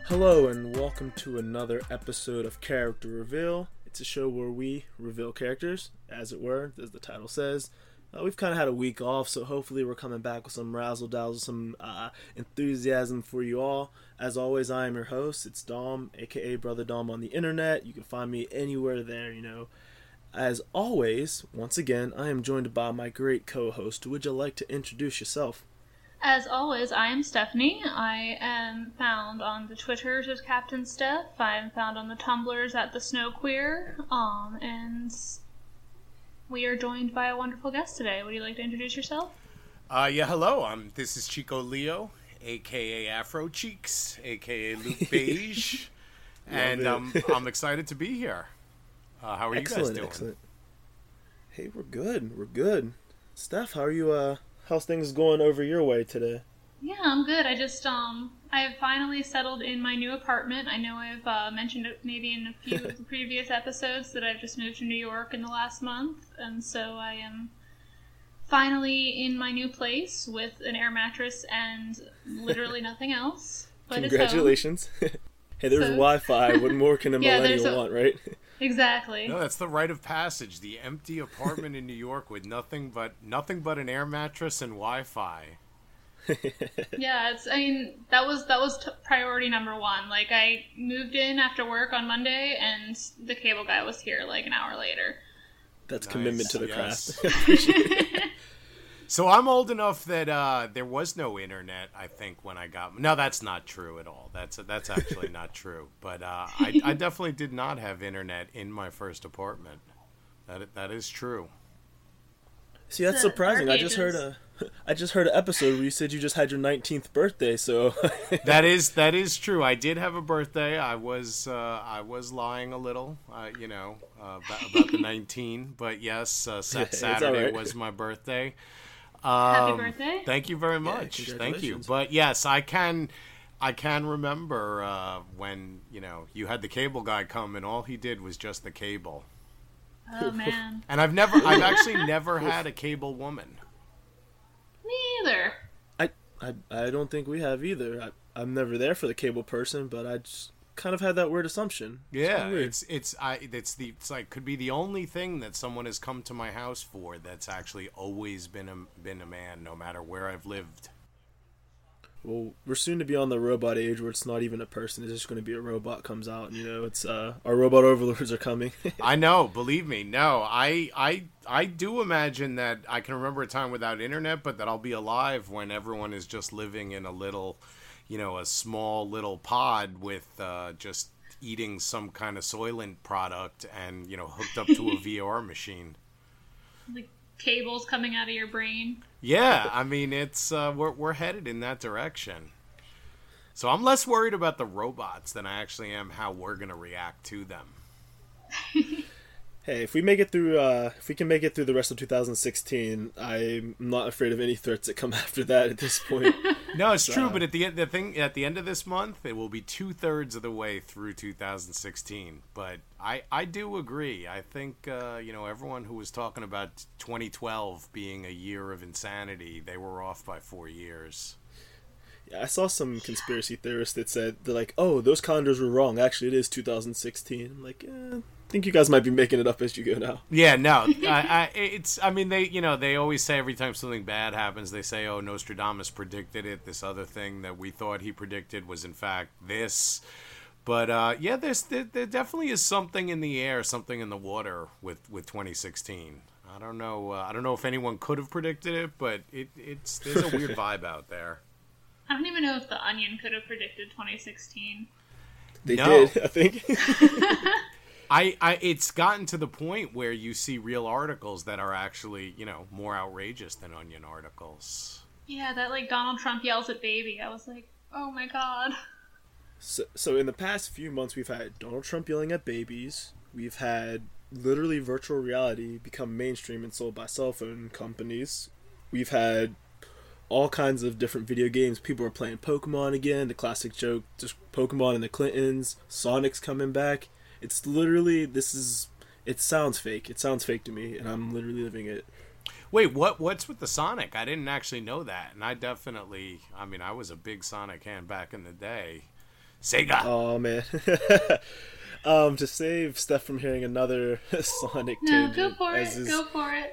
Hello and welcome to another episode of Character Reveal. It's a show where we reveal characters, as it were, as the title says. We've kind of had a week off, so hopefully we're coming back with some razzle-dazzle, some enthusiasm for you all. As always, I am your host. It's Dom, aka Brother Dom on the internet. You can find me anywhere there, As always, once again, I am joined by my great co-host. Would you like to introduce yourself? As always, I am Stephanie. I am found on the Twitters as Captain Steph. I am found on the Tumblrs at the Snow Queer. And we are joined by a wonderful guest today. Would you like to introduce yourself? Hello. This is Chico Leo, aka Afro Cheeks, aka Luke Beige, and I'm excited to be here. How are you guys doing? Excellent. Hey, we're good. Steph, how are you? How's things going over your way today? Yeah, I'm good. I have finally settled in my new apartment. I know I've mentioned it maybe in a few of the previous episodes that I've just moved to New York in the last month, and so I am finally in my new place with an air mattress and literally nothing else. But congratulations. Hey, there's Wi-Fi. What more can a millennial want, right? Exactly. No, that's the rite of passage. The empty apartment in New York with nothing but an air mattress and Wi-Fi. Yeah, that was priority number one. Like, I moved in after work on Monday, and the cable guy was here like an hour later. That's nice. Commitment to the craft. Appreciate it. So I'm old enough that there was no internet, I think, when I got... No, that's not true at all. That's actually not true. But I definitely did not have internet in my first apartment. That is true. See, that's surprising. I just heard an episode where you said you just had your 19th birthday, so... That is true. I did have a birthday. I was lying a little, about the 19. But yes, Saturday right. was my birthday. Happy birthday! Thank you very much. Yeah, thank you. But yes, I can remember when you had the cable guy come and all he did was just the cable. Oh man! And I've actually never had a cable woman. Me either. I don't think we have either. I'm never there for the cable person, but I just kind of had that weird assumption. Yeah, it's could be the only thing that someone has come to my house for that's actually always been a man, no matter where I've lived. Well, we're soon to be on the robot age where it's not even a person; it's just going to be a robot comes out. It's our robot overlords are coming. I know, believe me. No, I do imagine that I can remember a time without internet, but that I'll be alive when everyone is just living in a little. A small little pod with just eating some kind of Soylent product and, hooked up to a VR machine. Like cables coming out of your brain. Yeah, I mean, it's we're headed in that direction. So I'm less worried about the robots than I actually am how we're going to react to them. Hey, if we can make it through the rest of 2016, I'm not afraid of any threats that come after that at this point. No, it's true, but at the end of this month, it will be 2/3 of the way through 2016. But I do agree. I think everyone who was talking about 2012 being a year of insanity, they were off by 4 years. Yeah, I saw some conspiracy theorists that said they're like, "Oh, those calendars were wrong. Actually, it is 2016." I'm like, I think you guys might be making it up as you go now. Yeah, no, they always say every time something bad happens, they say, "Oh, Nostradamus predicted it. This other thing that we thought he predicted was in fact this." But there definitely is something in the air, something in the water with 2016. I don't know if anyone could have predicted it, but there's a weird vibe out there. I don't even know if The Onion could have predicted 2016. They did, I think. It's gotten to the point where you see real articles that are actually, more outrageous than Onion articles. Yeah, that Donald Trump yells at baby. I was like, oh my god. So in the past few months, we've had Donald Trump yelling at babies. We've had literally virtual reality become mainstream and sold by cell phone companies. We've had all kinds of different video games. People are playing Pokemon again. The classic joke, just Pokemon and the Clintons. Sonic's coming back. It's literally, it sounds fake. It sounds fake to me, and I'm literally living it. Wait, what's with the Sonic? I didn't actually know that, and I was a big Sonic fan back in the day. Sega. Oh man. To save Steph from hearing another Sonic No, tangent. go for it. Go for it.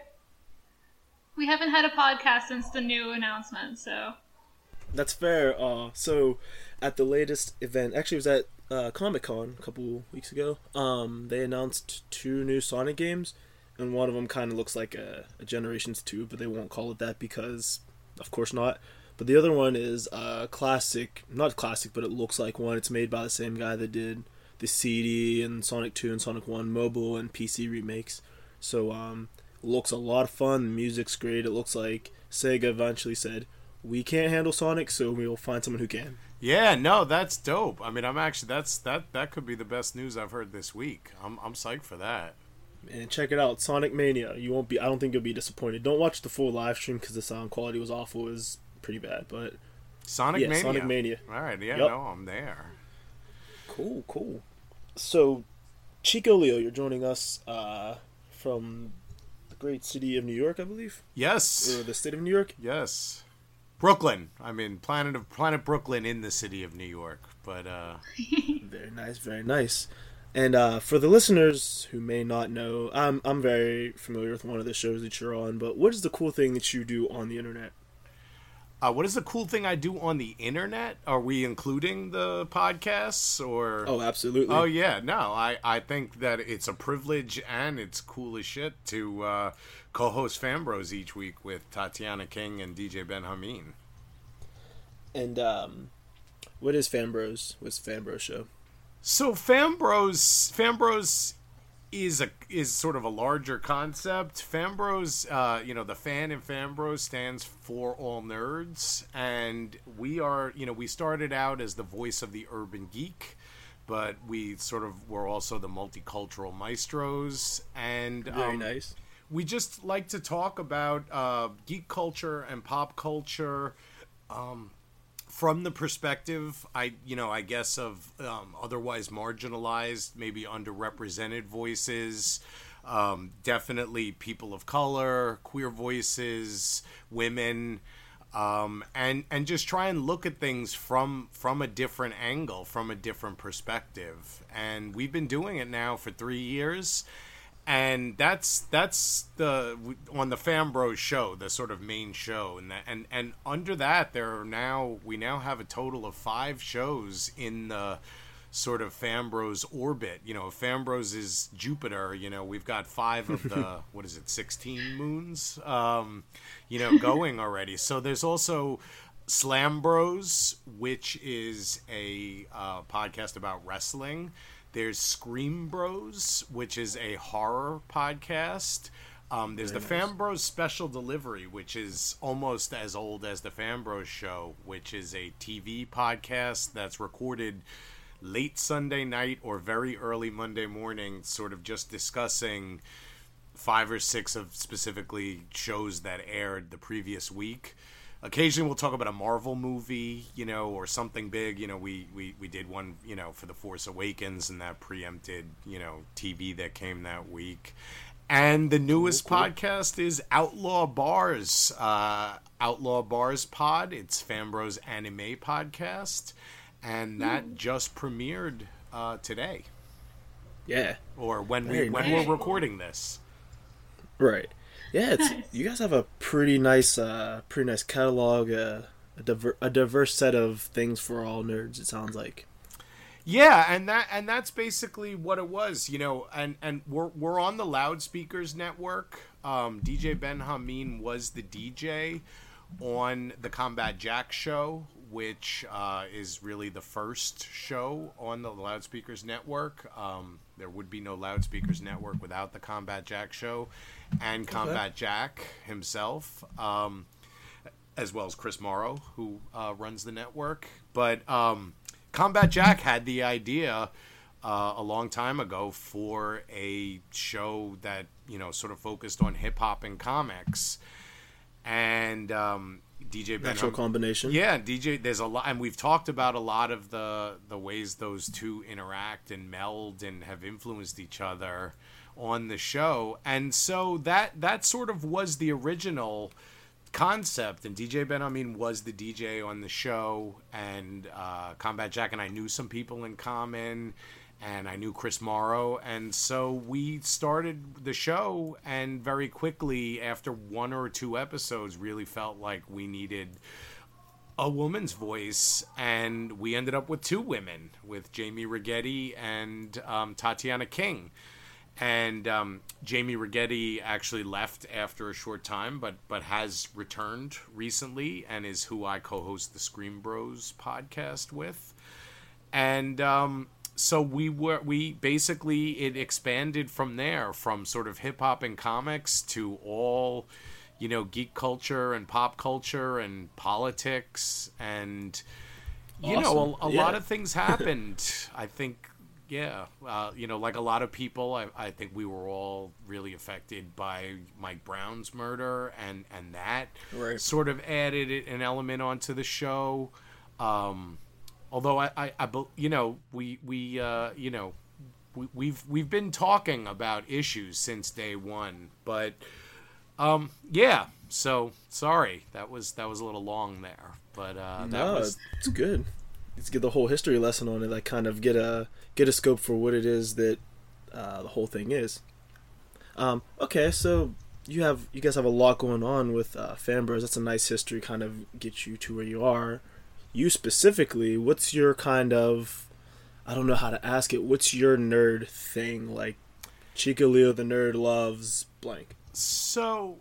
We haven't had a podcast since the new announcement, so. That's fair. So at the latest event, actually it was at Comic-Con a couple weeks ago, they announced 2 new Sonic games, and one of them kind of looks like a Generations 2, but they won't call it that because, of course not. But the other one is classic, not classic, but it looks like one. It's made by the same guy that did the CD and Sonic 2 and Sonic 1 mobile and PC remakes. So looks a lot of fun. The music's great. It looks like Sega eventually said, we can't handle Sonic, so we'll find someone who can. Yeah, no, that's dope. I mean, I'm actually that could be the best news I've heard this week. I'm psyched for that. And check it out, Sonic Mania. You won't be. I don't think you'll be disappointed. Don't watch the full live stream because the sound quality was awful. It was pretty bad, but Sonic Mania. Sonic Mania. All right, yeah, Yep. no, I'm there. Cool. So, Chico Leo, you're joining us from the great city of New York, I believe. Yes. Or the state of New York. Yes. Brooklyn. I mean, planet Brooklyn in the city of New York. But Very nice, very nice. And for the listeners who may not know, I'm very familiar with one of the shows that you're on. But what is the cool thing that you do on the internet? what is the cool thing I do on the internet? Are we including the podcasts or? Oh, absolutely. Oh yeah, no. I think that it's a privilege and it's cool as shit to co-host Fambros each week with Tatiana King and DJ Ben Hameen. And what is Fambros? What's Fambros show? So Fambros is sort of a larger concept. Fambros, the fan in Fambros stands for all nerds, and we started out as the voice of the urban geek, but we sort of were also the multicultural maestros, and Very nice. we just like to talk about geek culture and pop culture. From the perspective, I guess of otherwise marginalized, maybe underrepresented voices, definitely people of color, queer voices, women, and just try and look at things from a different angle, from a different perspective. And we've been doing it now for 3 years. And that's the on the Fambros show, the sort of main show, and under that we now have a total of 5 shows in the sort of Fambros orbit. Fambros is Jupiter. We've got 5 of the 16 moons, going already. So there's also Slambros, which is a podcast about wrestling. There's Scream Bros, which is a horror podcast. There's the Fambros Special Delivery, which is almost as old as the Fambros Show, which is a TV podcast that's recorded late Sunday night or very early Monday morning, sort of just discussing 5 or 6 of specifically shows that aired the previous week. Occasionally we'll talk about a Marvel movie, or something big. We did one, for The Force Awakens, and that preempted, TV that came that week. And the newest podcast is Outlaw Bars. Outlaw Bars Pod. It's Fambros anime podcast. And that just premiered today. Yeah. Or when Very when nice. we're recording this. Right. Yeah, you guys have a pretty nice catalog, a diverse set of things for all nerds. It sounds like. Yeah, and that's basically what it was, and we're on the Loudspeakers Network. DJ Ben Hameen was the DJ on the Combat Jack show, which is really the first show on the Loudspeakers Network. There would be no Loudspeakers Network without the Combat Jack show and Combat Jack himself, as well as Chris Morrow, who runs the network. But Combat Jack had the idea a long time ago for a show that, sort of focused on hip-hop and comics. And DJ Ben Natural combination. Yeah, DJ. There's a lot, and we've talked about a lot of the ways those two interact and meld and have influenced each other on the show. And so that sort of was the original concept, and DJ Ben Amin was the DJ on the show, and Combat Jack and I knew some people in common, and I knew Chris Morrow, and so we started the show, and very quickly, after 1 or 2 episodes, really felt like we needed a woman's voice, and we ended up with 2 women, with Jamie Rigetti and Tatiana King. And Jamie Rigetti actually left after a short time, but has returned recently, and is who I co-host the Scream Bros podcast with. And so we basically, it expanded from there, from sort of hip hop and comics to all, you know, geek culture and pop culture and politics, and you know, a lot of things happened. I think. Yeah, you know, like a lot of people, I think we were all really affected by Mike Brown's murder, and that sort of added an element onto the show. Although I you know, you know, we've been talking about issues since day one, but yeah. So sorry, that was a little long there, but it's good. Let's get the whole history lesson on it. Like, kind of get a scope for what it is that the whole thing is. Okay, so you guys have a lot going on with Fanbros. That's a nice history, kind of get you to where you are. You specifically, what's your kind of, I don't know how to ask it, what's your nerd thing? Like, Chico Leo the nerd loves blank. So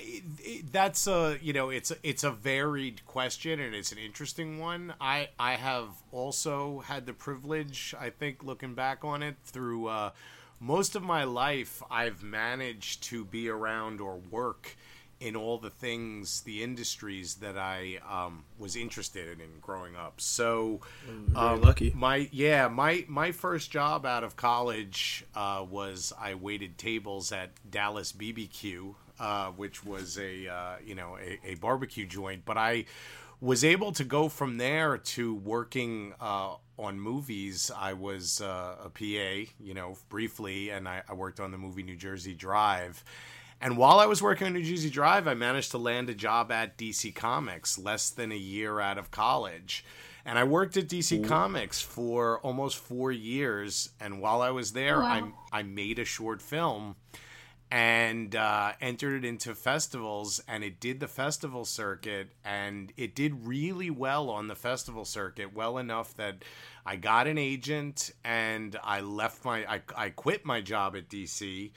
that's a, you know, it's a varied question, and it's an interesting one. I have also had the privilege, I think, looking back on it, through most of my life, I've managed to be around or work in all the things, the industries that I was interested in growing up. So very lucky. My first job out of college was I waited tables at Dallas BBQ, which was a barbecue joint. But I was able to go from there to working on movies. I was a PA, you know, briefly, and I worked on the movie New Jersey Drive. And while I was working on New Jersey Drive, I managed to land a job at DC Comics less than a year out of college. And I worked at DC Comics for almost 4 years. And while I was there, I made a short film and entered it into festivals, and it did the festival circuit, and it did really well on the festival circuit, well enough that I got an agent, and I quit my job at DC.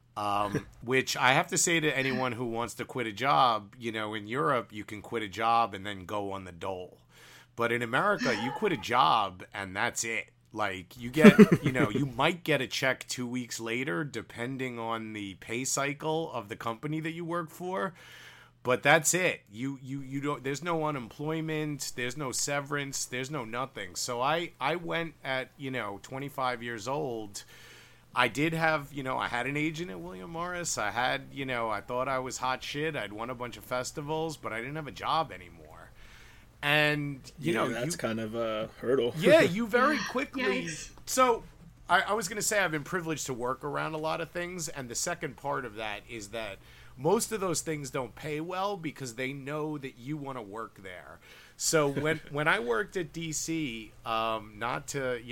Which I have to say to anyone who wants to quit a job, you know, in Europe, you can quit a job and then go on the dole. But in America, you quit a job and that's it. Like, you get, you know, you might get a check 2 weeks later, depending on the pay cycle of the company that you work for. But that's it. You don't, there's no unemployment, there's no severance, there's no nothing. So I went at, you know, 25 years old. I did have, you know, I had an agent at William Morris. I had, you know, I thought I was hot shit. I'd won a bunch of festivals, but I didn't have a job anymore. And, you know, that's kind of a hurdle. Yeah, you very quickly. So I was going to say I've been privileged to work around a lot of things. And the second part of that is that most of those things don't pay well because they know that you want to work there. So when I worked at DC, not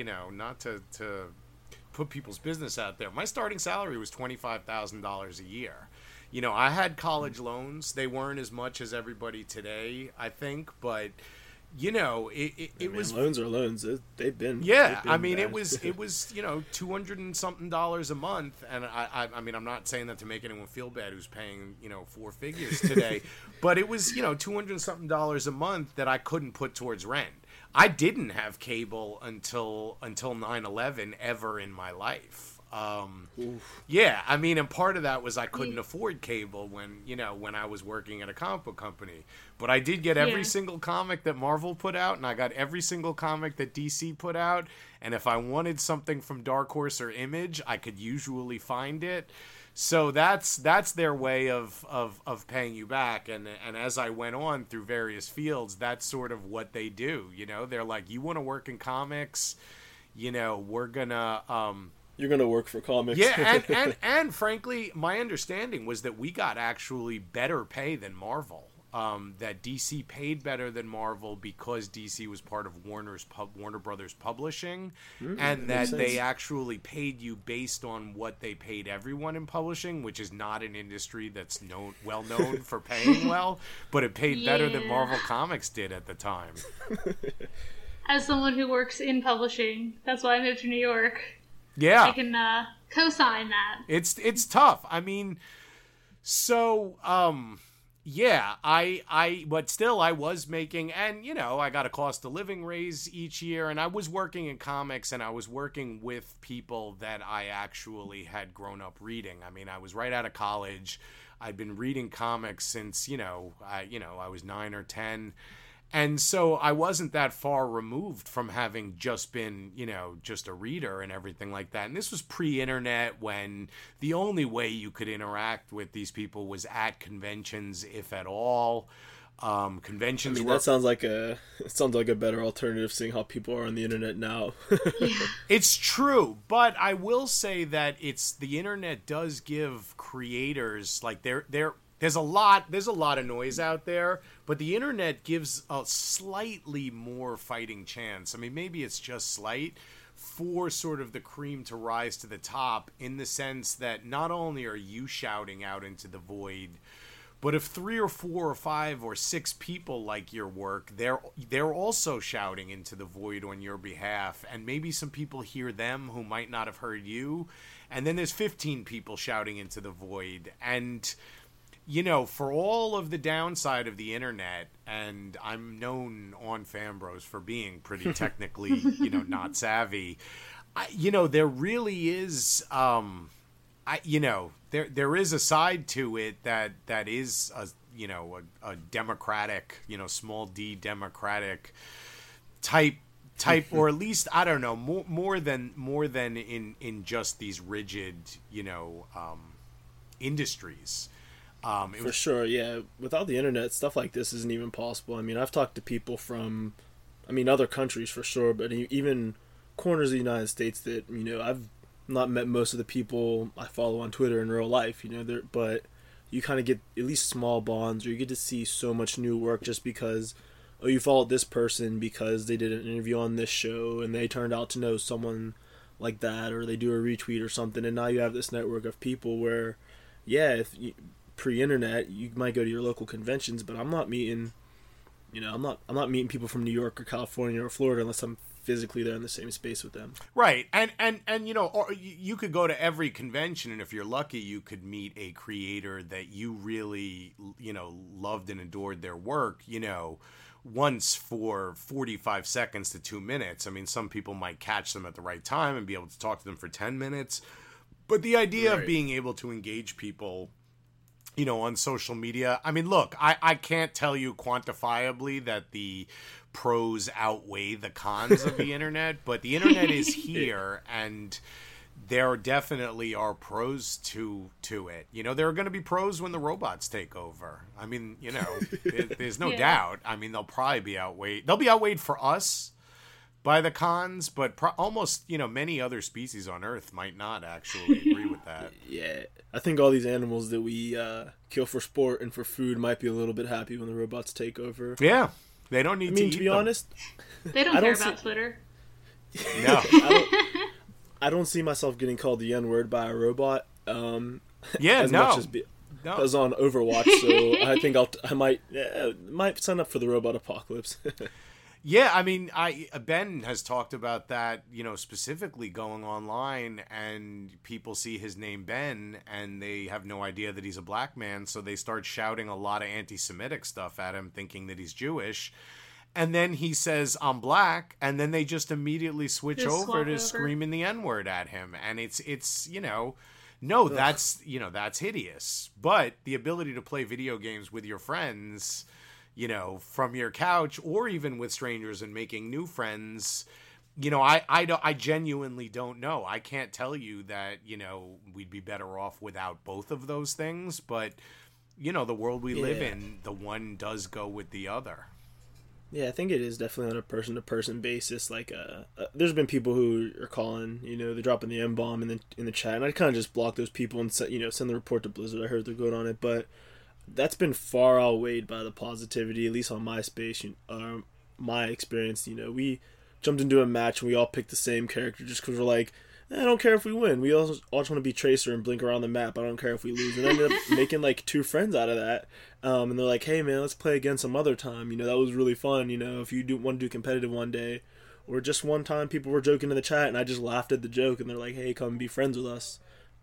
to put people's business out there, my starting salary was $25,000 a year. You know, I had college loans. They weren't as much as everybody today, I think, but you know, it was loans are loans. They've been I mean, bad. it was you know, $200 and something a month, and I mean, I'm not saying that to make anyone feel bad who's paying, you know, 4 figures today, but it was, you know, $200 and something a month that I couldn't put towards rent. I didn't have cable until 9/11 ever in my life. Yeah, I mean, and part of that was I couldn't afford cable when I was working at a comic book company. But I did get every single comic that Marvel put out, and I got every single comic that DC put out. And if I wanted something from Dark Horse or Image, I could usually find it. So that's their way of paying you back. And as I went on through various fields, that's sort of what they do. You know, they're like, you want to work in comics, you know, we're gonna you're gonna work for comics. Yeah, and frankly, my understanding was that we got actually better pay than Marvel. that DC paid better than Marvel because DC was part of Warner Brothers Publishing, and that they actually paid you based on what they paid everyone in publishing, which is not an industry that's well known for paying well, but it paid better than Marvel Comics did at the time. As someone who works in publishing, that's why I moved to New York. Yeah, I can co-sign that. It's tough. I mean, so yeah, but still I was making, and you know, I got a cost of living raise each year, and I was working in comics, and I was working with people that I actually had grown up reading. I mean, I was right out of college. I'd been reading comics since, I was 9 or 10. And so I wasn't that far removed from having just been, just a reader and everything like that. And this was pre-internet, when the only way you could interact with these people was at conventions, if at all. Conventions. That sounds like a better alternative, seeing how people are on the internet now. It's true, but I will say that the internet does give creators, like, there's a lot of noise out there, but the internet gives a slightly more fighting chance. I mean, maybe it's just slight, for sort of the cream to rise to the top, in the sense that not only are you shouting out into the void, but if 3 or 4 or 5 or 6 people like your work, they're also shouting into the void on your behalf, and maybe some people hear them who might not have heard you, and then there's 15 people shouting into the void. And for all of the downside of the internet, and I'm known on Fanbros for being pretty technically, not savvy, there really is, there is a side to it that is a democratic, small d democratic type, or at least, I don't know, more than in just these rigid, industries. For sure, yeah. Without the internet, stuff like this isn't even possible. I mean, I've talked to people from, other countries for sure, but even corners of the United States that, I've not met most of the people I follow on Twitter in real life, but you kind of get at least small bonds, or you get to see so much new work just because, you followed this person because they did an interview on this show and they turned out to know someone like that, or they do a retweet or something, and now you have this network of people where, pre-internet, you might go to your local conventions, but I'm not meeting people from New York or California or Florida unless I'm physically there in the same space with them. Right. And or you could go to every convention, and if you're lucky, you could meet a creator that you really, loved and adored their work, once for 45 seconds to 2 minutes. I mean, some people might catch them at the right time and be able to talk to them for 10 minutes. But the idea of being able to engage people, on social media. I mean, look, I can't tell you quantifiably that the pros outweigh the cons of the internet, but the internet is here, and there definitely are pros to it. There are going to be pros when the robots take over. I mean, there's no doubt. I mean, they'll probably be outweighed. They'll be outweighed for us by the cons, but almost, many other species on Earth might not actually agree with that. Yeah, I think all these animals that we kill for sport and for food might be a little bit happy when the robots take over. Yeah, they don't need to eat to be them. Honest, they don't care about Twitter. No. I don't see myself getting called the N-word by a robot. Much as on Overwatch, so I think I might sign up for the robot apocalypse. Yeah, I mean, Ben has talked about that, specifically going online, and people see his name Ben, and they have no idea that he's a black man, so they start shouting a lot of anti-Semitic stuff at him, thinking that he's Jewish. And then he says, I'm black, and then they just immediately switch over to screaming the N-word at him. And it's no, that's hideous. But the ability to play video games with your friends, from your couch, or even with strangers and making new friends, I genuinely don't know. I can't tell you that, we'd be better off without both of those things, but, the world we live in, the one does go with the other. Yeah, I think it is definitely on a person-to-person basis. Like, there's been people who are calling, they're dropping the M-bomb in the chat, and I kind of just block those people and send the report to Blizzard. I heard they're good on it, but that's been far outweighed by the positivity, at least on MySpace. My experience, we jumped into a match and we all picked the same character just because we're like, I don't care if we win. We all just want to be Tracer and blink around the map. I don't care if we lose. And I ended up making like 2 friends out of that. And they're like, hey man, let's play again some other time. That was really fun. If you want to do competitive one day. Or just one time people were joking in the chat and I just laughed at the joke and they're like, hey, come be friends with us.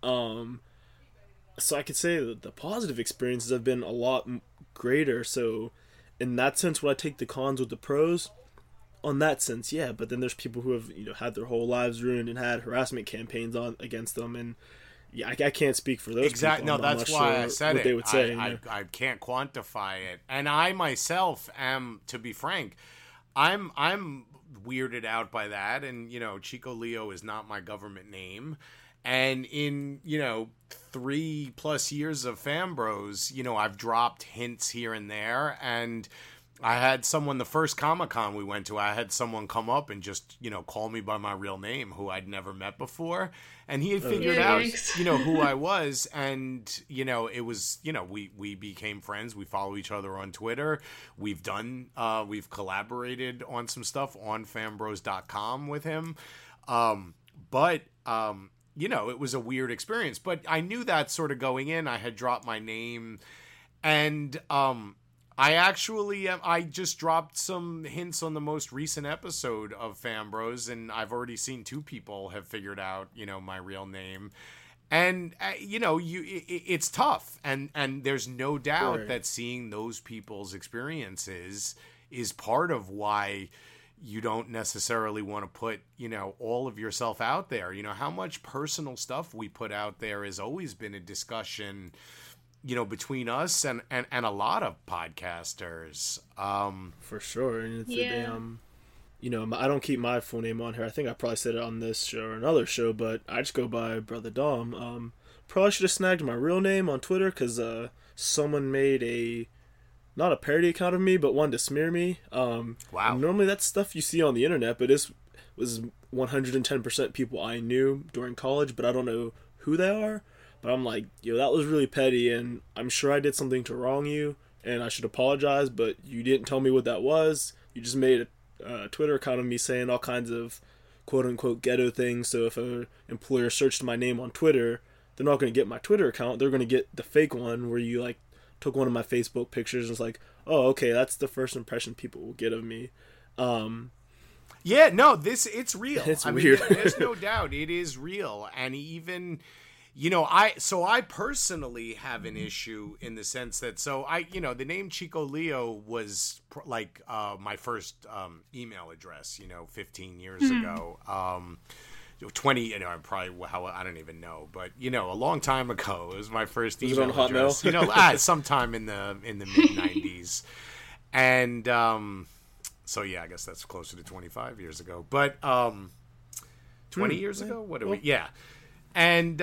So I could say that the positive experiences have been a lot greater. So in that sense, would I take the cons with the pros? On that sense, yeah, but then there's people who have had their whole lives ruined and had harassment campaigns on against them, and yeah, I can't speak for those exactly. people. No, that's why I said what it. They would say, I can't quantify it, and I myself am, to be frank, I'm weirded out by that, and Chico Leo is not my government name, and in 3+ years of Fambros, I've dropped hints here and there, and I had someone, the first Comic-Con we went to, I had someone come up and just, call me by my real name who I'd never met before. And he had figured out, who I was. And, it was, we became friends. We follow each other on Twitter. We've collaborated on some stuff on fambros.com with him. But it was a weird experience. But I knew that sort of going in. I had dropped my name. And, I just dropped some hints on the most recent episode of Fambros, and I've already seen 2 people have figured out, my real name. And, it's tough. And there's no doubt that seeing those people's experiences is part of why you don't necessarily want to put, all of yourself out there. How much personal stuff we put out there has always been a discussion between us and a lot of podcasters. For sure. And it's I don't keep my full name on here. I think I probably said it on this show or another show, but I just go by Brother Dom. Probably should have snagged my real name on Twitter because someone made not a parody account of me, but one to smear me. Wow. Normally that's stuff you see on the internet, but this was 110% people I knew during college, but I don't know who they are. But I'm like, that was really petty, and I'm sure I did something to wrong you, and I should apologize, but you didn't tell me what that was. You just made a Twitter account of me saying all kinds of quote-unquote ghetto things, so if an employer searched my name on Twitter, they're not going to get my Twitter account. They're going to get the fake one where you, took one of my Facebook pictures and was like, oh, okay, that's the first impression people will get of me. Yeah, no, it's real. It's weird. There's no doubt. It is real, and even... I personally have an issue in the sense that, the name Chico Leo was my first email address, 15 years ago. 20, probably I don't even know, but a long time ago, it was my first email address. Sometime in the mid 90s, and I guess that's closer to 25 years ago. But 20 years ago, what are we? Yeah. And,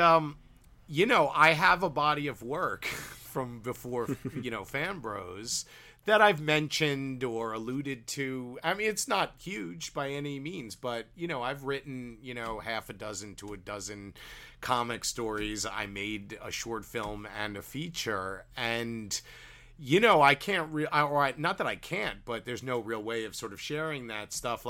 I have a body of work from before, Fambros that I've mentioned or alluded to. I mean, it's not huge by any means, but, I've written, half a dozen to a dozen comic stories. I made a short film and a feature, and, I can't not that I can't, but there's no real way of sort of sharing that stuff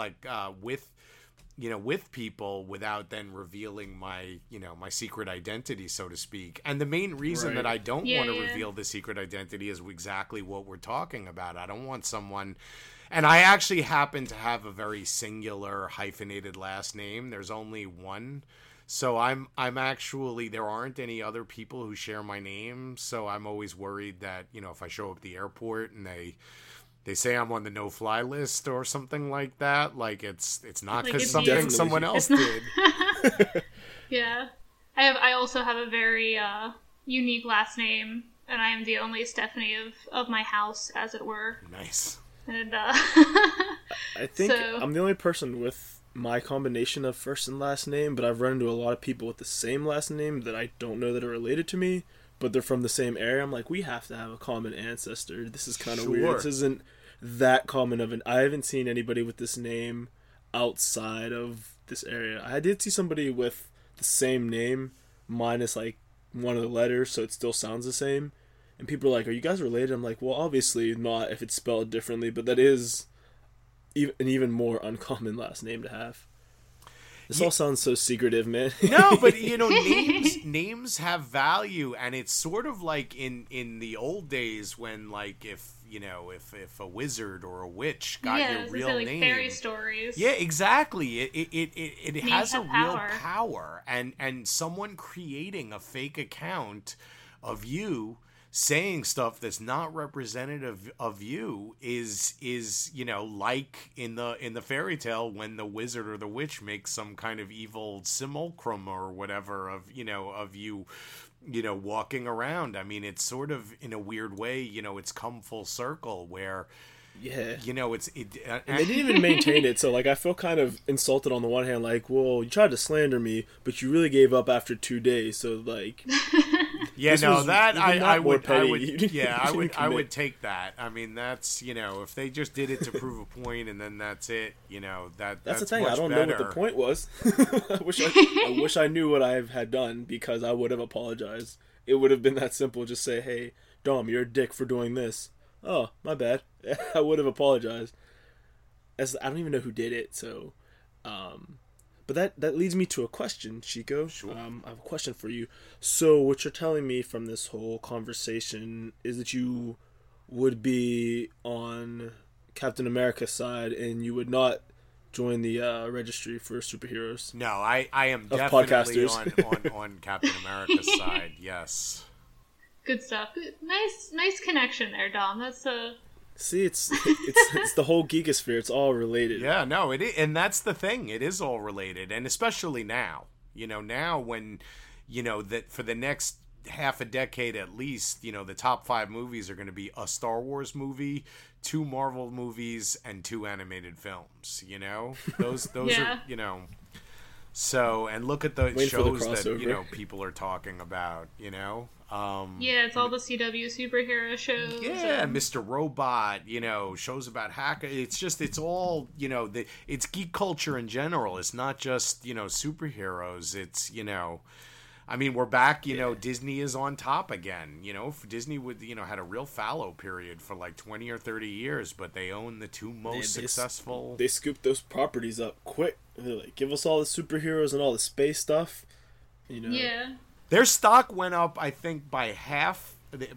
with people without then revealing my secret identity, so to speak. And the main reason that I don't want to reveal the secret identity is exactly what we're talking about. I don't want someone, and I actually happen to have a very singular hyphenated last name. There's only one. So I'm actually, there aren't any other people who share my name. So I'm always worried that, if I show up at the airport and they say I'm on the no-fly list or something like that, it's not because someone else did. Yeah. I also have a very unique last name, and I am the only Stephanie of my house, as it were. Nice. And I think I'm the only person with my combination of first and last name, but I've run into a lot of people with the same last name that I don't know that are related to me, but they're from the same area. I'm like, we have to have a common ancestor. This is kind of weird. This isn't that common of I haven't seen anybody with this name outside of this area. I did see somebody with the same name minus one of the letters, so it still sounds the same and people are like, "Are you guys related?" I'm like, "Well, obviously not if it's spelled differently, but that is an even more uncommon last name to have." This all sounds so secretive, man. No, but names have value, and it's sort of like in the old days when, like, if a wizard or a witch got your real like name, fairy stories. Yeah, exactly. It has a real power, and someone creating a fake account of you saying stuff that's not representative of you is like in the fairy tale when the wizard or the witch makes some kind of evil simulacrum or whatever of you walking around. I mean, it's sort of in a weird way, it's come full circle where yeah, and they didn't even maintain it. So like, I feel kind of insulted on the one hand, like, well, you tried to slander me, but you really gave up after 2 days. So like, yeah, no, that I would take that. I mean, that's if they just did it to prove a point and then that's it. That's the thing. Much I don't better. know what the point was. I wish I knew what I had done, because I would have apologized. It would have been that simple. Just say, "Hey, Dom, you're a dick for doing this." Oh, my bad. I would have apologized. I don't even know who did it, so... but that leads me to a question, Chico. Sure. I have a question for you. So what you're telling me from this whole conversation is that you would be on Captain America's side and you would not join the registry for superheroes. No, I am definitely on Captain America's side, yes. Good stuff. Nice connection there, Dom. That's See, it's the whole geekosphere. It's all related. Yeah, no, it is, and that's the thing. It is all related, and especially now. Now when that for the next half a decade at least, the top 5 movies are going to be a Star Wars movie, 2 Marvel movies, and 2 animated films. Those yeah. are So, and look at the shows that people are talking about. It's all the CW superhero shows. Yeah, Mr. Robot, shows about hacker. It's all, it's geek culture in general. It's not just, superheroes. It's, I mean, we're back, Disney is on top again. Disney had a real fallow period for like 20 or 30 years, but they own the 2 most successful. They scooped those properties up quick. They're like, give us all the superheroes and all the space stuff. Yeah. Their stock went up, I think, by half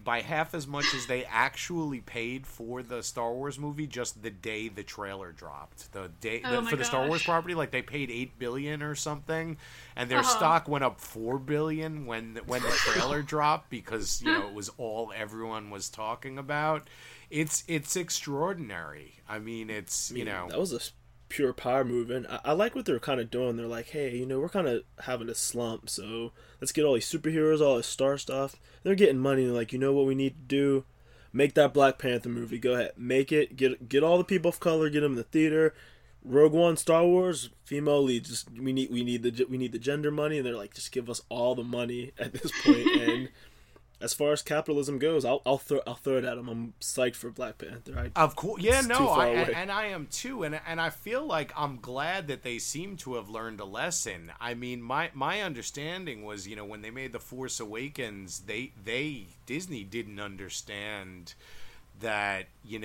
as much as they actually paid for the Star Wars movie just the day the trailer dropped. The Star Wars property, like they paid $8 billion or something, and their stock went up $4 billion when the trailer dropped because it was all everyone was talking about. It's extraordinary. I mean, that was a pure power move, and I like what they're kind of doing. They're like, hey, we're kind of having a slump, so let's get all these superheroes, all this star stuff. They're getting money, and they're like, what we need to do? Make that Black Panther movie. Go ahead, make it. Get all the people of color, get them in the theater. Rogue One, Star Wars, female lead. Just we need the gender money, and they're like, just give us all the money at this point. And as far as capitalism goes, I'll throw it at them. I'm psyched for Black Panther. Of course, yeah, no, I am too, and I feel like I'm glad that they seem to have learned a lesson. I mean, my understanding was, when they made The Force Awakens, Disney didn't understand that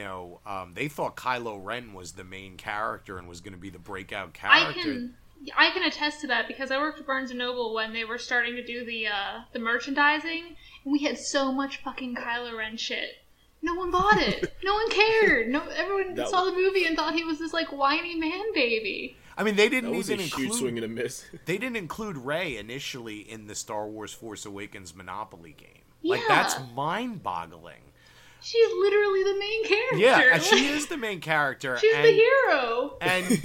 they thought Kylo Ren was the main character and was going to be the breakout character. I can attest to that because I worked at Barnes & Noble when they were starting to do the merchandising, and we had so much fucking Kylo Ren shit. No one bought it. No one cared. Everyone saw the movie and thought he was this like whiny man baby. I mean, they didn't even include huge swing and a miss. They didn't include Rey initially in the Star Wars Force Awakens Monopoly game. Yeah. Like, that's mind-boggling. She's literally the main character. Yeah, she is the main character. She's the hero.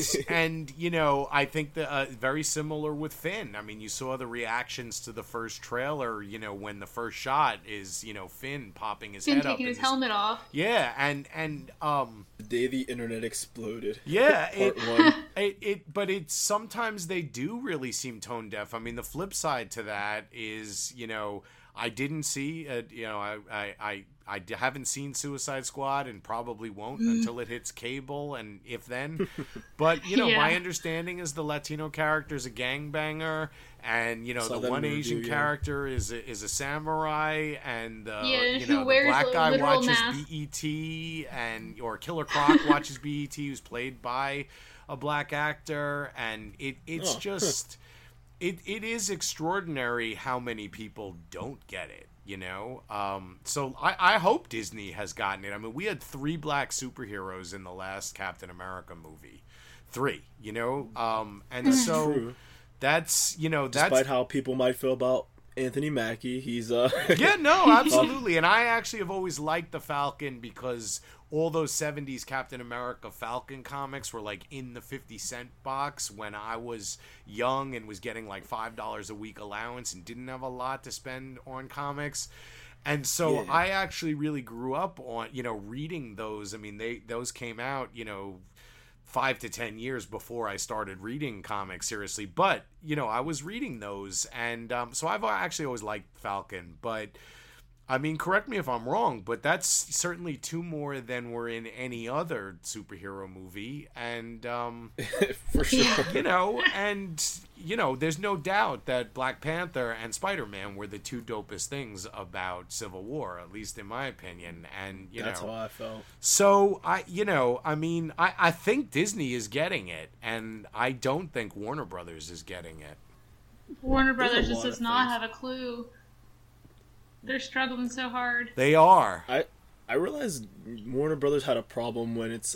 And I think that very similar with Finn. I mean, you saw the reactions to the first trailer, when the first shot is, Finn popping his head up. Finn taking his helmet off. Yeah, and the day the internet exploded. Yeah. Part 1. But it's sometimes they do really seem tone deaf. I mean, the flip side to that is, I didn't see, I haven't seen Suicide Squad and probably won't until it hits cable, and if then. But, my understanding is the Latino character is a gangbanger, and, the one Asian character is a samurai, and, the black guy watches BET, or Killer Croc watches BET, who's played by a black actor, and it's just... It is extraordinary how many people don't get it, So I hope Disney has gotten it. I mean, we had 3 black superheroes in the last Captain America movie. 3, and so True. that's, Despite how people might feel about Anthony Mackie, he's Yeah, no, absolutely. And I actually have always liked the Falcon because all those 70s Captain America Falcon comics were like in the 50-cent box when I was young and was getting like $5 a week allowance and didn't have a lot to spend on comics. And so I actually really grew up on, reading those. I mean, those came out, 5 to 10 years before I started reading comics seriously. But, I was reading those. And so I've actually always liked Falcon. But, I mean, correct me if I'm wrong, but that's certainly 2 more than were in any other superhero movie. And, for sure. there's no doubt that Black Panther and Spider-Man were the 2 dopest things about Civil War, at least in my opinion. And, that's how I felt. So, I think Disney is getting it, and I don't think Warner Brothers is getting it. Warner Brothers just does not have a clue. They're struggling so hard. They are. I realized Warner Brothers had a problem when it's,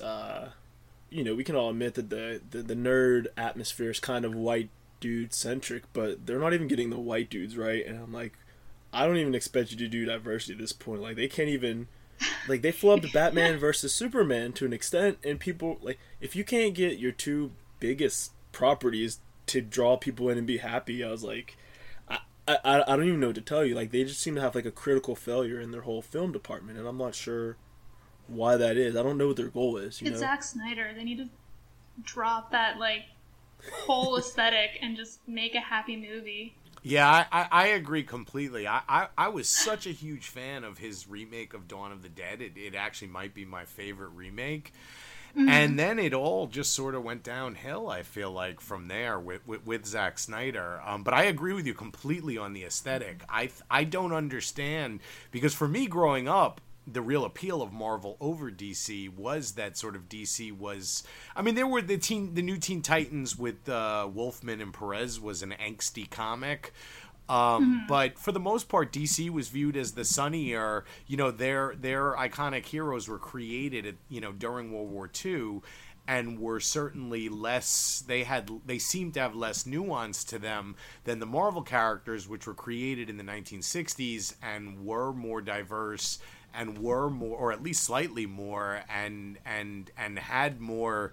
we can all admit that the nerd atmosphere is kind of white dude centric, but they're not even getting the white dudes right. And I'm like, I don't even expect you to do diversity at this point. Like, they can't even, like, they flubbed Batman versus Superman to an extent, and people, like, if you can't get your 2 biggest properties to draw people in and be happy, I was like, I don't even know what to tell you. Like, they just seem to have like a critical failure in their whole film department, and I'm not sure why that is. I don't know what their goal is. It's Zack Snyder. They need to drop that like whole aesthetic and just make a happy movie. Yeah, I agree completely. I was such a huge fan of his remake of Dawn of the Dead. It actually might be my favorite remake. Mm-hmm. And then it all just sort of went downhill, I feel like, from there with Zack Snyder. But I agree with you completely on the aesthetic. I don't understand, because for me growing up, the real appeal of Marvel over DC was that sort of DC was... I mean, there were the new Teen Titans with Wolfman and Perez was an angsty comic. But for the most part, DC was viewed as the sunnier, their iconic heroes were created at, during World War II, and were certainly less, they seemed to have less nuance to them than the Marvel characters, which were created in the 1960s and were more diverse and were more, or at least slightly more, and had more,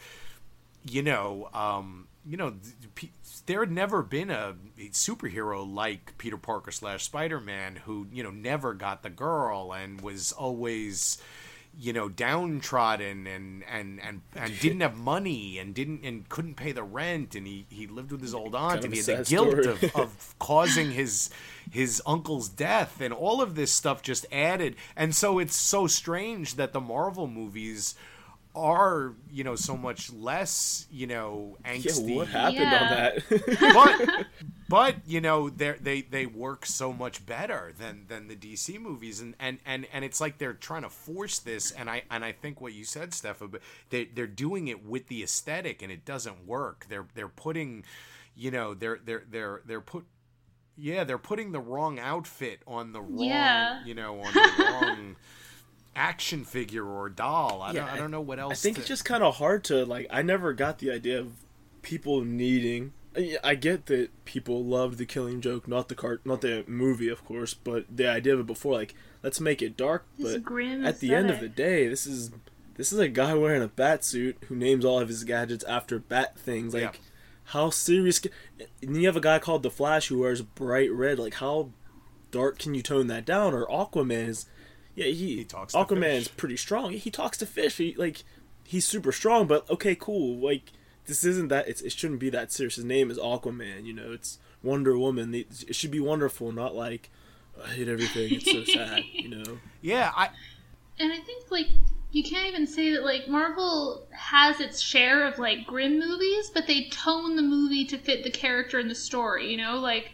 there had never been a superhero like Peter Parker / Spider-Man who, never got the girl and was always, downtrodden and didn't have money and couldn't pay the rent, and he lived with his old aunt, and he had the guilt of causing his uncle's death, and all of this stuff just added. And so it's so strange that the Marvel movies are, so much less, angsty. Yeah, what happened on that? but they work so much better than the DC movies, and it's like they're trying to force this, and I think what you said, Steph, they're doing it with the aesthetic, and it doesn't work. They're putting, they're putting the wrong outfit on the wrong, on the wrong action figure or doll. I don't know what else. I think it's just kind of hard to, like, I never got the idea of people needing... I get that people loved The Killing Joke, not the movie, of course, but the idea of it before, like, let's make it dark, but at the end of the day, this is a guy wearing a bat suit who names all of his gadgets after bat things. Like, how serious... And you have a guy called The Flash who wears bright red. Like, how dark can you tone that down? Or Aquaman is... Yeah, he talks to Aquaman's fish. Pretty strong. He talks to fish. He's super strong, but okay, cool. Like, this isn't that. It shouldn't be that serious. His name is Aquaman. You know, it's Wonder Woman. It should be wonderful, not like I hate everything. It's so sad. You know. Yeah, And I think, like, you can't even say that, like, Marvel has its share of, like, grim movies, but they tone the movie to fit the character and the story, you know? Like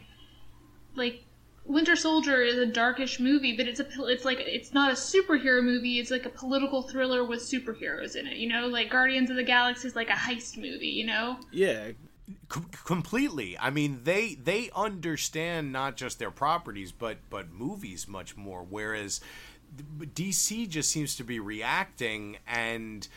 Winter Soldier is a darkish movie, but it's not a superhero movie, it's like a political thriller with superheroes in it, you know? Like, Guardians of the Galaxy is like a heist movie, you know? Yeah. Completely. I mean, they understand not just their properties, but movies much more, whereas DC just seems to be reacting, and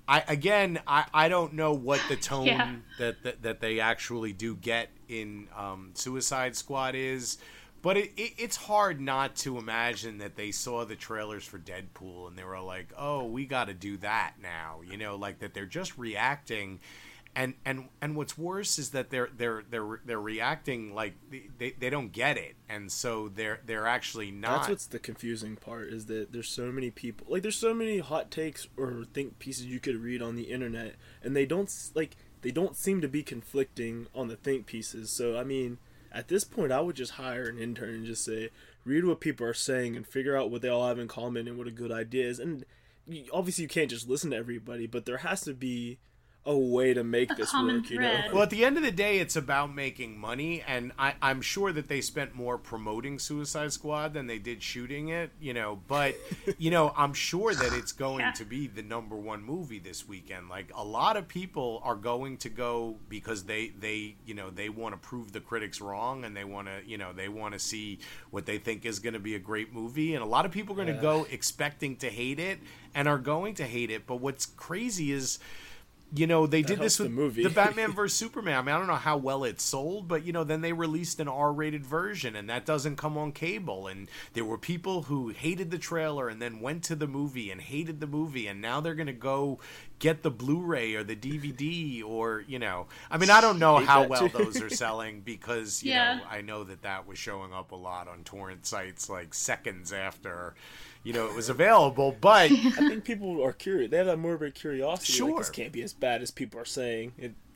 I don't know what the tone that they actually do get in Suicide Squad is, but it's hard not to imagine that they saw the trailers for Deadpool and they were like, oh, we got to do that now, you know, like that they're just reacting. And what's worse is that they're reacting like they don't get it, and so they're actually not. That's what's the confusing part, is that there's so many people, like there's so many hot takes or think pieces you could read on the internet, and they don't seem to be conflicting on the think pieces. So I mean, at this point, I would just hire an intern and just say, read what people are saying and figure out what they all have in common and what a good idea is. And obviously, you can't just listen to everybody, but there has to be a way to make this work, you know? Well, at the end of the day, it's about making money, and I'm sure that they spent more promoting Suicide Squad than they did shooting it, you know, but, you know, I'm sure that it's going to be the #1 movie this weekend. Like, a lot of people are going to go because they you know, they want to prove the critics wrong, and they want to, you know, they want to see what they think is going to be a great movie, and a lot of people are going to go expecting to hate it, and are going to hate it, but what's crazy is, you know, they did this with the Batman vs. Superman. I mean, I don't know how well it sold, but, you know, then they released an R-rated version, and that doesn't come on cable. And there were people who hated the trailer and then went to the movie and hated the movie, and now they're going to go get the Blu-ray or the DVD, or, you know. I mean, I don't know how well those are selling because, you know, I know that was showing up a lot on torrent sites like seconds after, you know, it was available, but I think people are curious. They have that morbid curiosity. Sure. Like, this can't be as bad as people are saying.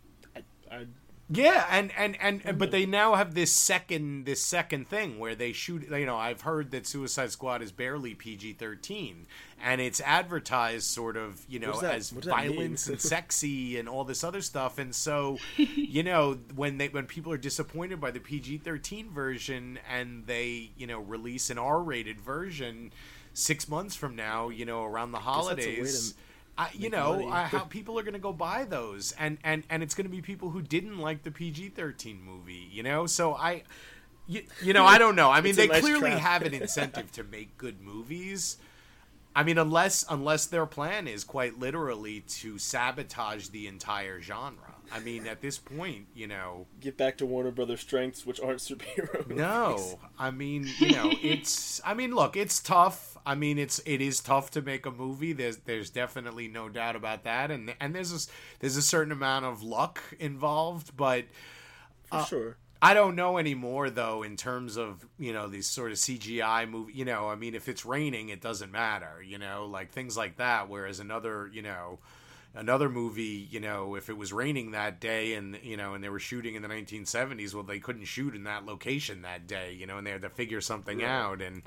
Yeah, and but they now have this second thing where they shoot. You know, I've heard that Suicide Squad is barely PG-13, and it's advertised sort of, you know, as violence and sexy and all this other stuff. And so, you know, when people are disappointed by the PG-13 version and they, you know, release an R-rated version 6 months from now, you know, around the holidays, how people are going to go buy those, and it's going to be people who didn't like the PG-13 movie, you know. So you know, I don't know. I mean, they clearly have an incentive to make good movies. I mean, unless their plan is quite literally to sabotage the entire genre. I mean, at this point, you know, get back to Warner Brothers' strengths, which aren't superhero movies. No, I mean, you know, look, it's tough. I mean, it is tough to make a movie. There's definitely no doubt about that, and there's a certain amount of luck involved, but for sure. I don't know anymore, though, in terms of, you know, these sort of CGI movie. You know, I mean, if it's raining, it doesn't matter. You know, like things like that. Whereas another movie, you know, if it was raining that day and, you know, and they were shooting in the 1970s, well, they couldn't shoot in that location that day, you know, and they had to figure something out. And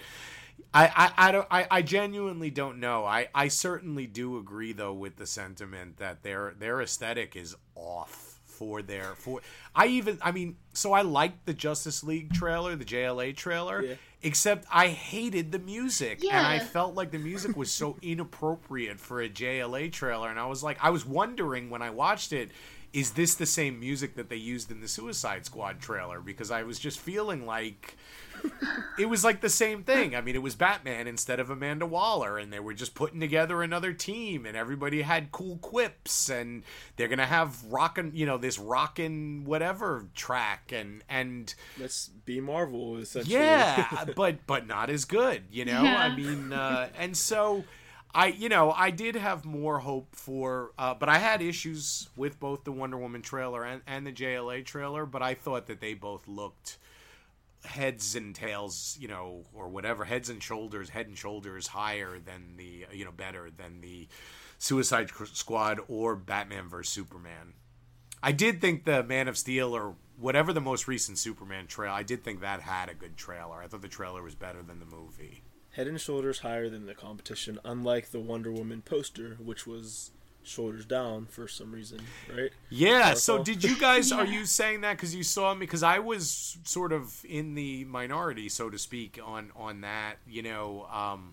I genuinely don't know. I certainly do agree, though, with the sentiment that their aesthetic is off. So I liked the Justice League trailer, the JLA trailer, except I hated the music, and I felt like the music was so inappropriate for a JLA trailer, and I was wondering when I watched it, is this the same music that they used in the Suicide Squad trailer? Because I was just feeling like it was like the same thing. I mean, it was Batman instead of Amanda Waller, and they were just putting together another team, and everybody had cool quips, and they're gonna have this rockin' whatever track, and let's be Marvel, essentially. Yeah, but not as good, you know. Yeah. I mean, and so I did have more hope for, but I had issues with both the Wonder Woman trailer and the JLA trailer, but I thought that they both looked heads and tails, you know, or whatever, head and shoulders higher than the, you know, better than the Suicide Squad or Batman vs. Superman. I did think the Man of Steel or whatever the most recent Superman trailer, I did think that had a good trailer. I thought the trailer was better than the movie. Head and shoulders higher than the competition, unlike the Wonder Woman poster, which was shoulders down for some reason, right? Yeah, so did you guys, are you saying that because you saw me? Because I was sort of in the minority, so to speak, on that, you know,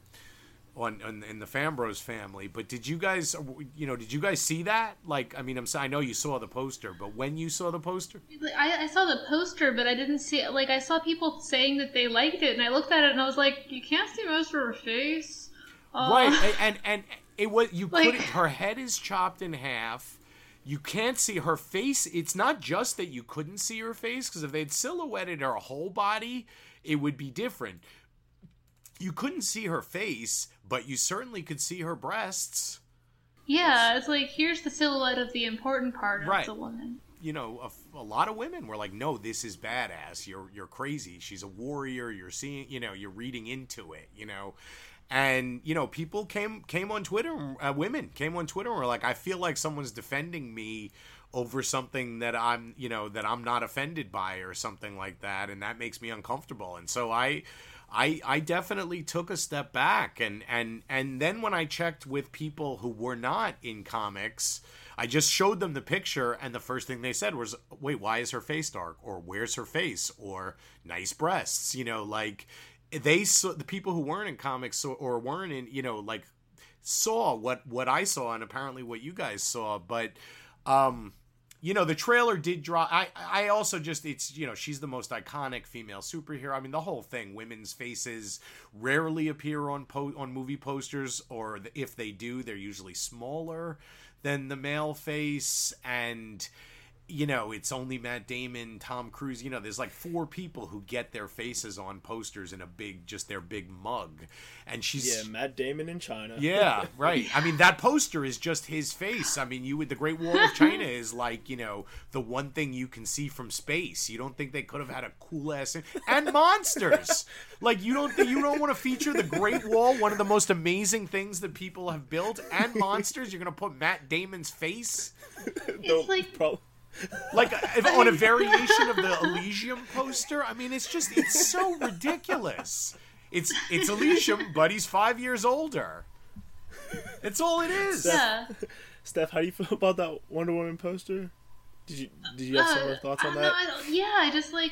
in the Fambros family. But did you guys, you know, did you guys see that? Like, I mean, I know you saw the poster, but when you saw the poster? I saw the poster, but I didn't see it. Like, I saw people saying that they liked it, and I looked at it and I was like, you can't see most of her face. Right, and it was, you couldn't, her head is chopped in half. You can't see her face. It's not just that you couldn't see her face, because if they'd silhouetted her whole body, it would be different. You couldn't see her face, but you certainly could see her breasts. Yeah, it's like, here's the silhouette of the important part of the woman. You know, a lot of women were like, no, this is badass. You're crazy. She's a warrior. You're seeing, you know, you're reading into it, you know. And, you know, people came on Twitter, women came on Twitter and were like, I feel like someone's defending me over something that I'm, you know, that I'm not offended by or something like that. And that makes me uncomfortable. And so I definitely took a step back. And then when I checked with people who were not in comics, I just showed them the picture. And the first thing they said was, wait, why is her face dark? Or where's her face? Or nice breasts, you know, like, they saw, the people who weren't in comics or weren't in, you know, like, saw what I saw and apparently what you guys saw. But you know, the trailer did draw. I also just, it's, you know, she's the most iconic female superhero. I mean, the whole thing, women's faces rarely appear on movie posters, or if they do, they're usually smaller than the male face. And, you know, it's only Matt Damon, Tom Cruise. You know, there's like 4 people who get their faces on posters in a big, just their big mug. And she's... Yeah, Matt Damon in China. Yeah, right. I mean, that poster is just his face. I mean, the Great Wall of China is like, you know, the one thing you can see from space. You don't think they could have had a cool ass... And monsters! Like, you don't want to feature the Great Wall, one of the most amazing things that people have built, and monsters? You're going to put Matt Damon's face? It's like... Like on a variation of the Elysium poster. I mean, it's so ridiculous. It's Elysium, but he's 5 years older. That's all it is. Steph, how do you feel about that Wonder Woman poster? Did you have similar thoughts on that? I just like,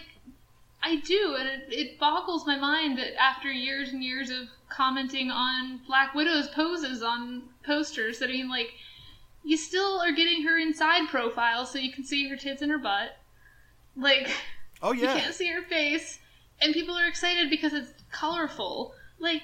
I do, and it boggles my mind that after years and years of commenting on Black Widow's poses on posters, that I mean, like, you still are getting her inside profile so you can see her tits and her butt. Like, oh yeah, you can't see her face, and people are excited because it's colorful. Like,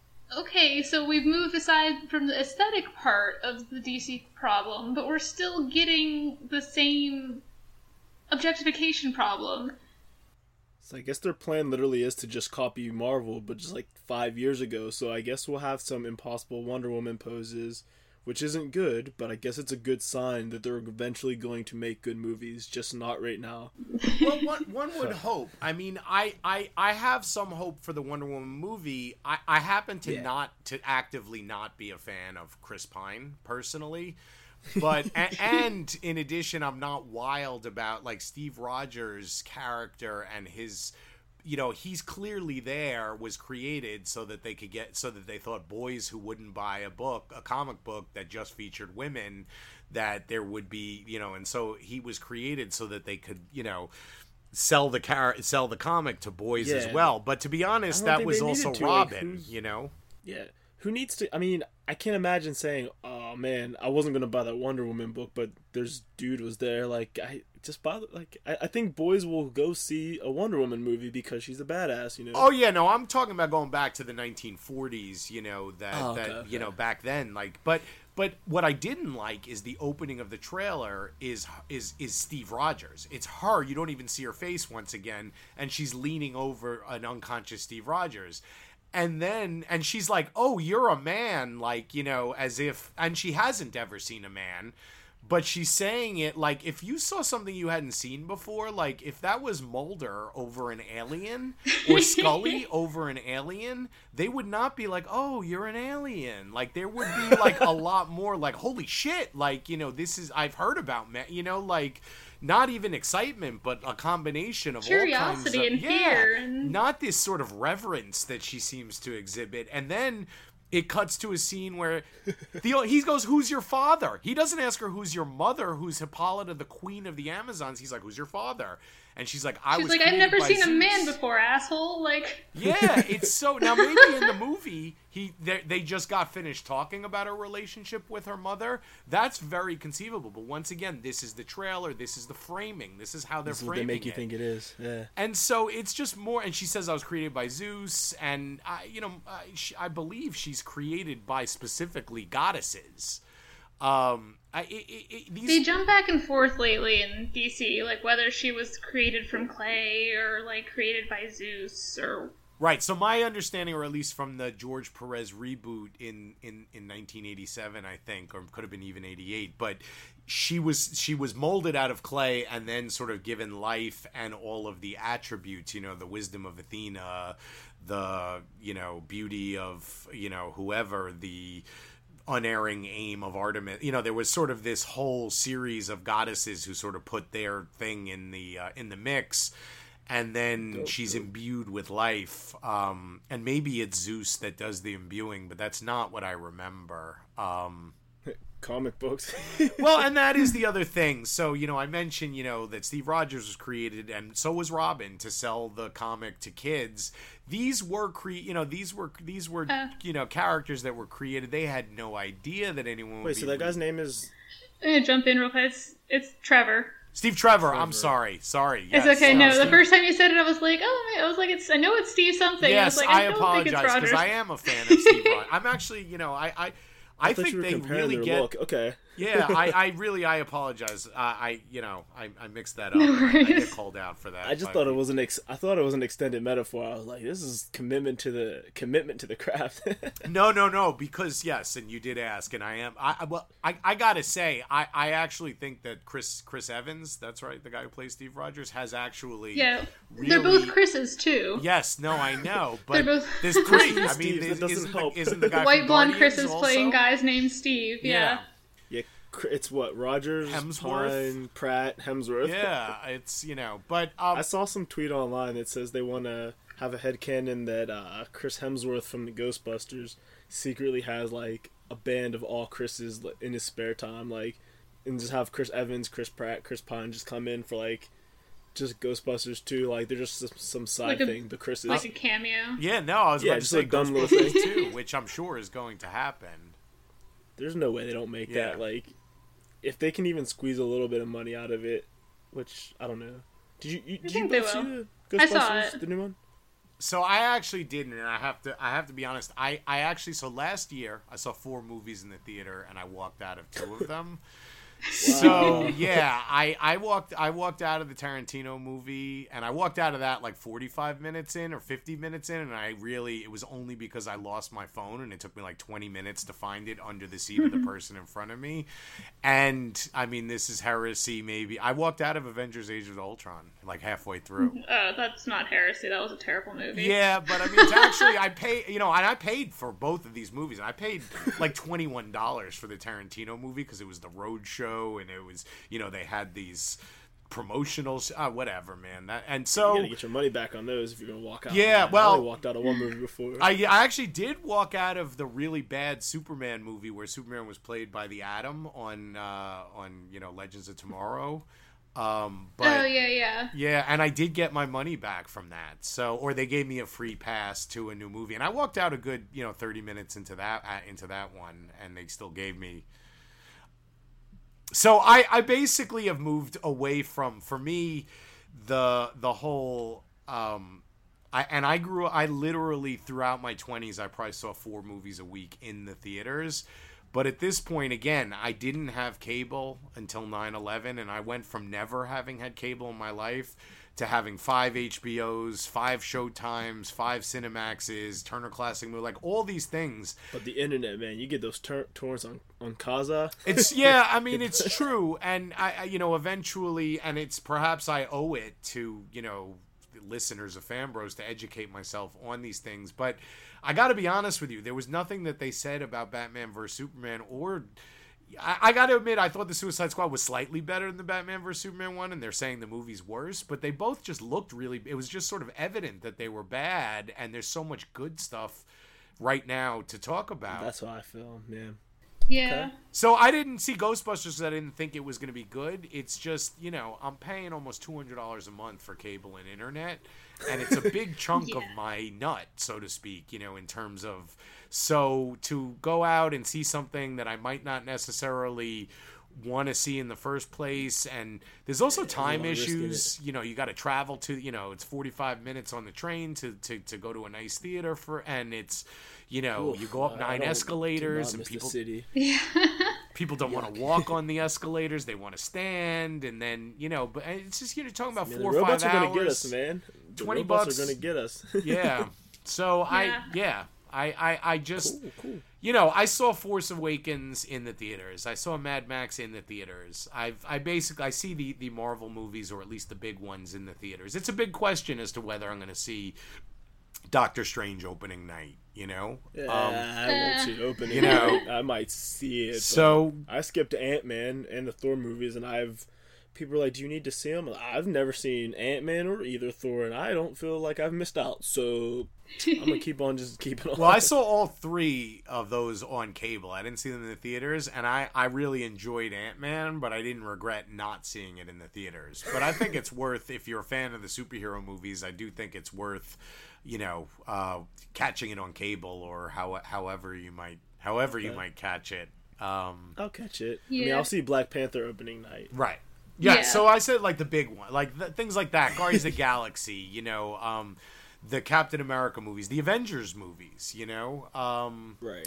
okay, so we've moved aside from the aesthetic part of the DC problem, but we're still getting the same objectification problem. So I guess their plan literally is to just copy Marvel, but just like 5 years ago. So I guess we'll have some impossible Wonder Woman poses, which isn't good, but I guess it's a good sign that they're eventually going to make good movies, just not right now. Well, one would hope. I mean, I have some hope for the Wonder Woman movie. I happen to not actively not be a fan of Chris Pine, personally. But, and in addition, I'm not wild about, like, Steve Rogers' character and his... You know, he's clearly was created so that they thought boys who wouldn't buy a comic book that just featured women, that there would be, you know, and so he was created so that they could, you know, sell the comic to boys as well. But to be honest, that was also Robin, you know? Yeah. Who needs to, I mean, I can't imagine saying, oh man, I wasn't going to buy that Wonder Woman book, but there's dude was there, like, I think boys will go see a Wonder Woman movie because she's a badass, you know? Oh yeah, no, I'm talking about going back to the 1940s, you know, okay. You know, back then, like, but what I didn't like is the opening of the trailer is Steve Rogers. It's her, you don't even see her face once again, and she's leaning over an unconscious Steve Rogers. And she's like, oh, you're a man, like, you know, as if, and she hasn't ever seen a man, but she's saying it like if you saw something you hadn't seen before, like if that was Mulder over an alien or Scully over an alien, they would not be like, oh, you're an alien. Like there would be like a lot more like, holy shit, like, you know, this is, I've heard about, you know, like not even excitement, but a combination of curiosity all kinds of, and fear. And... not this sort of reverence that she seems to exhibit. And then it cuts to a scene where he goes, who's your father? He doesn't ask her, who's your mother, who's Hippolyta, the queen of the Amazons. He's like, who's your father? And she's like, I've never seen Zeus. A man before, asshole. Like, yeah, it's so, now maybe in the movie, they just got finished talking about her relationship with her mother. That's very conceivable. But once again, this is the trailer. This is the framing. This is how they're framing it. This is what they make you think it is. Yeah. And so it's just more, and she says I was created by Zeus, and I believe she's created by specifically goddesses. They jump back and forth lately in DC, like whether she was created from clay or like created by Zeus or... Right, so my understanding, or at least from the George Perez reboot in 1987, I think, or could have been even 88, but she was molded out of clay and then sort of given life and all of the attributes, you know, the wisdom of Athena, the, you know, beauty of, you know, whoever, the unerring aim of Artemis. You know, there was sort of this whole series of goddesses who sort of put their thing in the mix. And then she's imbued with life. And maybe it's Zeus that does the imbuing, but that's not what I remember. Comic books. Well, and that is the other thing. So, you know, I mentioned, you know, that Steve Rogers was created, and so was Robin, to sell the comic to kids. These were characters that were created. They had no idea that anyone would Wait, so that guy's name is... I'm going to jump in real quick. It's Trevor. Steve Trevor. I'm sorry. Yes. It's okay. No, the first time you said it, I was like, I know it's Steve something. Yes, I was like, I apologize because I am a fan of Steve Rogers. I'm actually, you know, I think they really get. Look. Okay. Yeah, I apologize. I mixed that up. I get called out for that. I just thought it was an extended metaphor. I was like, this is commitment to the craft. No, because yes, and you did ask, and I gotta say, I actually think that Chris Evans, that's right, the guy who plays Steve Rogers, has actually really... They're both Chris's too. Yes, no, I know, but both... there's three. I mean, isn't the guy white blonde Chris is also playing guys named Steve? Yeah. It's what, Rogers, Hemsworth, Pine, Pratt, Hemsworth. Yeah, it's, you know, but I saw some tweet online that says they want to have a headcanon that Chris Hemsworth from the Ghostbusters secretly has like a band of all Chris's in his spare time, like, and just have Chris Evans, Chris Pratt, Chris Pine just come in for like just Ghostbusters 2, like they're just some side thing. The Chris's like a cameo. Yeah, no, I was about to say Ghostbusters 2, which I'm sure is going to happen. There's no way they don't make that, like. If they can even squeeze a little bit of money out of it, which I don't know. Did you see the Ghostbusters, I saw it. The new one? So I actually didn't, and I have to be honest. I actually, so last year I saw 4 movies in the theater, and I walked out of 2 of them. So yeah, I walked out of the Tarantino movie, and I walked out of that like 45 minutes in or 50 minutes in, and it was only because I lost my phone, and it took me like 20 minutes to find it under the seat of the person in front of me. And I mean, this is heresy. Maybe I walked out of Avengers: Age of Ultron like halfway through. That's not heresy. That was a terrible movie. Yeah, but I mean, it's actually I paid for both of these movies. I paid like $21 for the Tarantino movie because it was the road show. And it was, you know, they had these promotionals, whatever, man. And so you gotta get your money back on those if you're gonna walk out. Yeah, man. well, I only walked out of one movie before. I actually did walk out of the really bad Superman movie where Superman was played by the Atom on you know, Legends of Tomorrow. But, yeah, and I did get my money back from that. So, or they gave me a free pass to a new movie, and I walked out a good, you know, 30 minutes into that one, and they still gave me. So I basically have moved away from, for me, the whole I literally throughout my 20s I probably saw 4 movies a week in the theaters. But at this point, again, I didn't have cable until 9/11, and I went from never having had cable in my life to having 5 HBOs, 5 Showtimes, 5 Cinemaxes, Turner Classic Movie, like all these things. But the internet, man, you get those torrents on Kaza. It's yeah, I mean it's true, and I eventually, and it's perhaps I owe it to listeners of Fan Bros to educate myself on these things. But I got to be honest with you, there was nothing that they said about Batman vs Superman, or I got to admit, I thought the Suicide Squad was slightly better than the Batman vs Superman one, and they're saying the movie's worse, but they both just looked really, it was just sort of evident that they were bad, and there's so much good stuff right now to talk about. That's how I feel, man. Yeah. Okay. So I didn't see Ghostbusters because I didn't think it was going to be good. It's just, I'm paying almost $200 a month for cable and internet, and it's a big chunk of my nut, so to speak, in terms of... So to go out and see something that I might not necessarily want to see in the first place, and there's also time issues. You got to travel to, it's 45 minutes on the train to go to a nice theater and it's... you go up 9 escalators, and people don't want to walk on the escalators. They want to stand, and then but it's just talking about 4 or 5 hours. The robots are gonna get us, man. The $20 robots are gonna get us. Yeah. So Yeah. I just cool. I saw Force Awakens in the theaters. I saw Mad Max in the theaters. I see the Marvel movies, or at least the big ones, in the theaters. It's a big question as to whether I'm going to see Doctor Strange opening night. I won't see it opening. I might see it. So I skipped Ant-Man and the Thor movies, and people are like, "Do you need to see them?" I've never seen Ant-Man or either Thor, and I don't feel like I've missed out. So I'm gonna keep on just keeping on. Well, I saw all 3 of those on cable. I didn't see them in the theaters, and I really enjoyed Ant-Man, but I didn't regret not seeing it in the theaters. But I think it's worth, if you're a fan of the superhero movies, I do think it's worth catching it on cable, or however you might catch it. I'll catch it. Yeah. I mean, I'll see Black Panther opening night. Right. Yeah. So I said like the big one, like things like that, Guardians of the Galaxy. The Captain America movies, the Avengers movies. Right.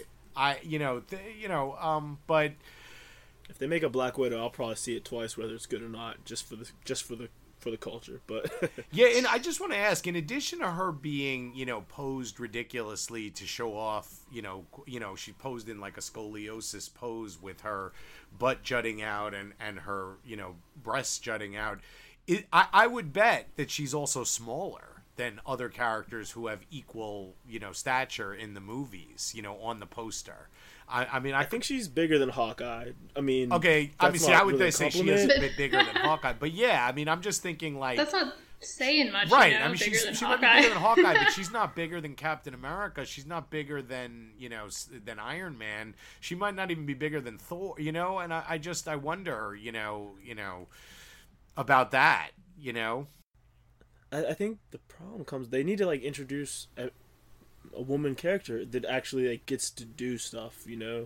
But if they make a Black Widow, I'll probably see it twice, whether it's good or not, just for the culture. But yeah, and I just want to ask, in addition to her being, posed ridiculously to show off, she posed in like a scoliosis pose with her butt jutting out and her, breasts jutting out. I would bet that she's also smaller than other characters who have equal, stature in the movies, on the poster. I think she's bigger than Hawkeye. I mean, okay. I would really say she is a bit bigger than Hawkeye, but yeah, I'm just thinking like that's not saying much, right? She might be bigger than Hawkeye, but she's not bigger than Captain America. She's not bigger than than Iron Man. She might not even be bigger than Thor. And I wonder, about that. I think the problem comes, they need to like introduce a woman character that actually like gets to do stuff.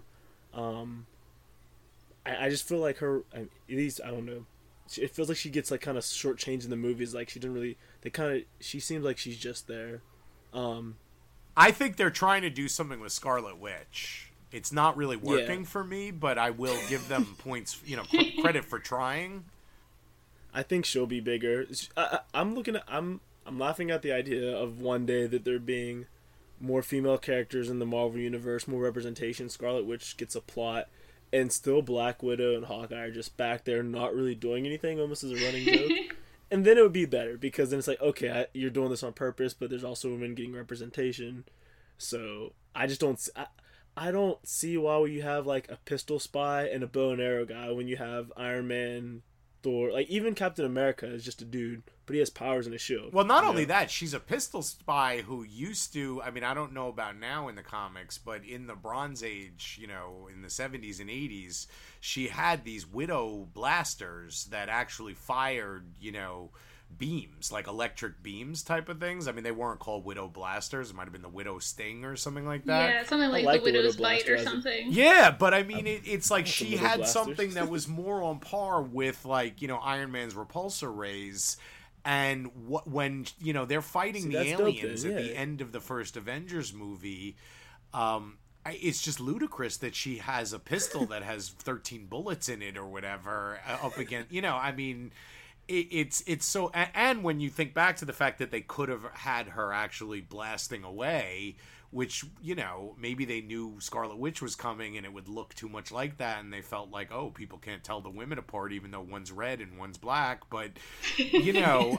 I just feel like her, at least I don't know, it feels like she gets like kind of shortchanged in the movies. Like she seems like she's just there. I think they're trying to do something with Scarlet Witch. It's not really working for me, but I will give them points, credit for trying. I think she'll be bigger. I'm laughing at the idea of one day that there being more female characters in the Marvel Universe, more representation. Scarlet Witch gets a plot, and still Black Widow and Hawkeye are just back there not really doing anything, almost as a running joke. And then it would be better, because then it's like, okay, you're doing this on purpose, but there's also women getting representation. So I just don't... I don't see why you have like a pistol spy and a bow and arrow guy when you have Iron Man, Thor, like even Captain America is just a dude, but he has powers and a shield. Well, not only that, she's a pistol spy who used to, I don't know about now in the comics, but in the Bronze Age, in the 70s and 80s, she had these Widow blasters that actually fired, beams, like electric beams type of things. They weren't called Widow blasters. It might have been the Widow Sting or something like that. Yeah, something like the Widow's Bite or something. Yeah, but it's like she had something that was more on par with like, Iron Man's repulsor rays. And when, they're fighting the aliens at the end of the first Avengers movie, it's just ludicrous that she has a pistol that has 13 bullets in it or whatever up against, it's so, and when you think back to the fact that they could have had her actually blasting away, which, you know, maybe they knew Scarlet Witch was coming and it would look too much like that, and they felt like, oh, people can't tell the women apart even though one's red and one's black. But, you know,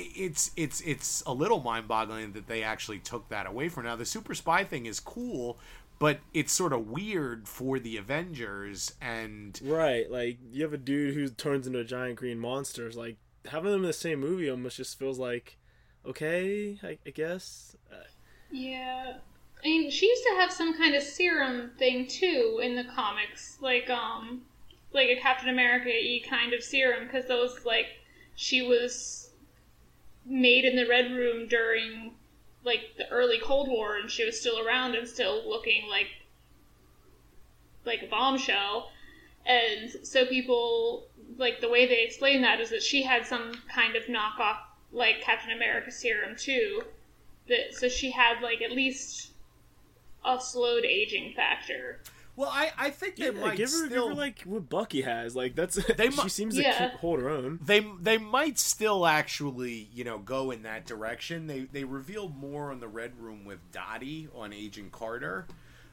it's a little mind-boggling that they actually took that away from her. Now, the super spy thing is cool, but it's sort of weird for the Avengers. And right, like, you have a dude who turns into a giant green monster. It's like, having them in the same movie almost just feels like, okay, I guess. Yeah. I mean, she used to have some kind of serum thing too in the comics, like a Captain America-y kind of serum, because those, like, she was made in the Red Room during, like, the early Cold War, and she was still around and still looking like a bombshell. And so people, like, the way they explain that is that she had some kind of knockoff, like, Captain America serum too. So she had, like, at least a slowed aging factor. Well, I think they might give her like what Bucky has. Like, that's she seems to hold her own. They might still actually, you know, go in that direction. They revealed more on the Red Room with Dottie on Agent Carter.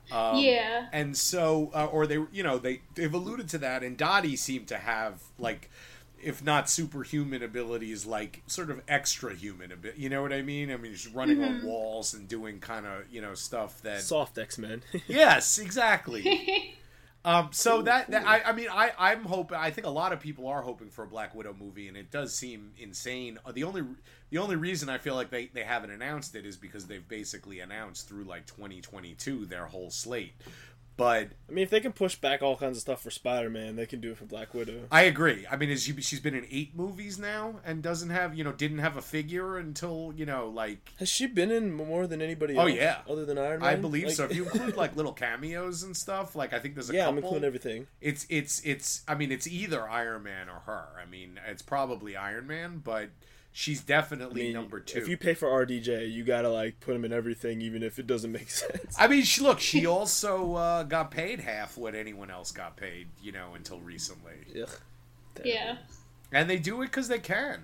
And so, or they, you know, they've alluded to that, and Dottie seemed to have, like, if not superhuman abilities, like sort of extra human ability. You know what I mean? I mean, she's running on walls and doing kind of, you know, stuff that soft X-Men. Yes, exactly. So I mean, I'm hoping. I think a lot of people are hoping for a Black Widow movie, and it does seem insane. The only reason I feel like they haven't announced it is because they've basically announced through like 2022 their whole slate. But I mean, if they can push back all kinds of stuff for Spider-Man, they can do it for Black Widow. I agree. I mean, she's been in 8 movies now and didn't have a figure until, you know, like... Has she been in more than anybody else? Oh, yeah. Other than Iron Man? I believe so. If you include, like, little cameos and stuff, like, I think there's a couple. Yeah, I'm including everything. It's I mean, it's either Iron Man or her. I mean, it's probably Iron Man, but... She's definitely number 2. If you pay for RDJ, you gotta, like, put him in everything, even if it doesn't make sense. I mean, she also got paid half what anyone else got paid, you know, until recently. Ugh. Yeah. And they do it because they can.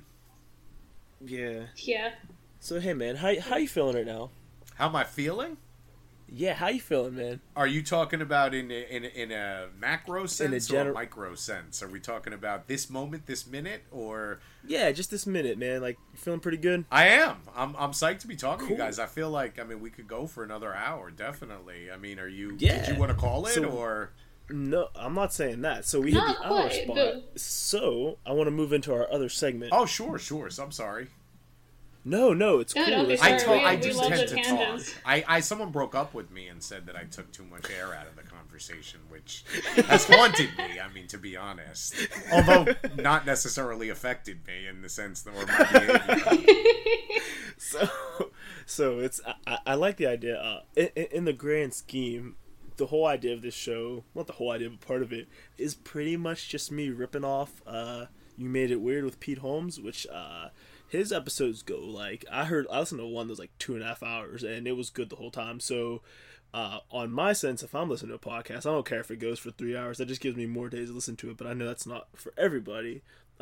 Yeah. Yeah. So, hey, man, how you feeling right now? How am I feeling? Yeah, how you feeling, man? Are you talking about in a macro sense or a micro sense? Are we talking about this moment, this minute, or... Yeah, just this minute, man. Like, you feeling pretty good? I am. I'm psyched to be talking to you guys. I feel like, I mean, we could go for another hour, definitely. I mean, did you want to call it, or... No, I'm not saying that. So we hit the hour spot. So, I want to move into our other segment. Oh, sure. So I'm sorry. No, it's cool. Don't be sorry. I just tend to tangents. talk. Someone broke up with me and said that I took too much air out of the conversation, which has haunted me. I mean, to be honest, although not necessarily affected me in the sense that or my behavior. So it's I like the idea. In the grand scheme, the whole idea of this show, not the whole idea, but part of it, is pretty much just me ripping off You Made It Weird with Pete Holmes, which his episodes go, like, I listened to one that was like 2.5 hours, and it was good the whole time. So on my sense, if I'm listening to a podcast, I don't care if it goes for 3 hours. That just gives me more days to listen to it, but I know that's not for everybody.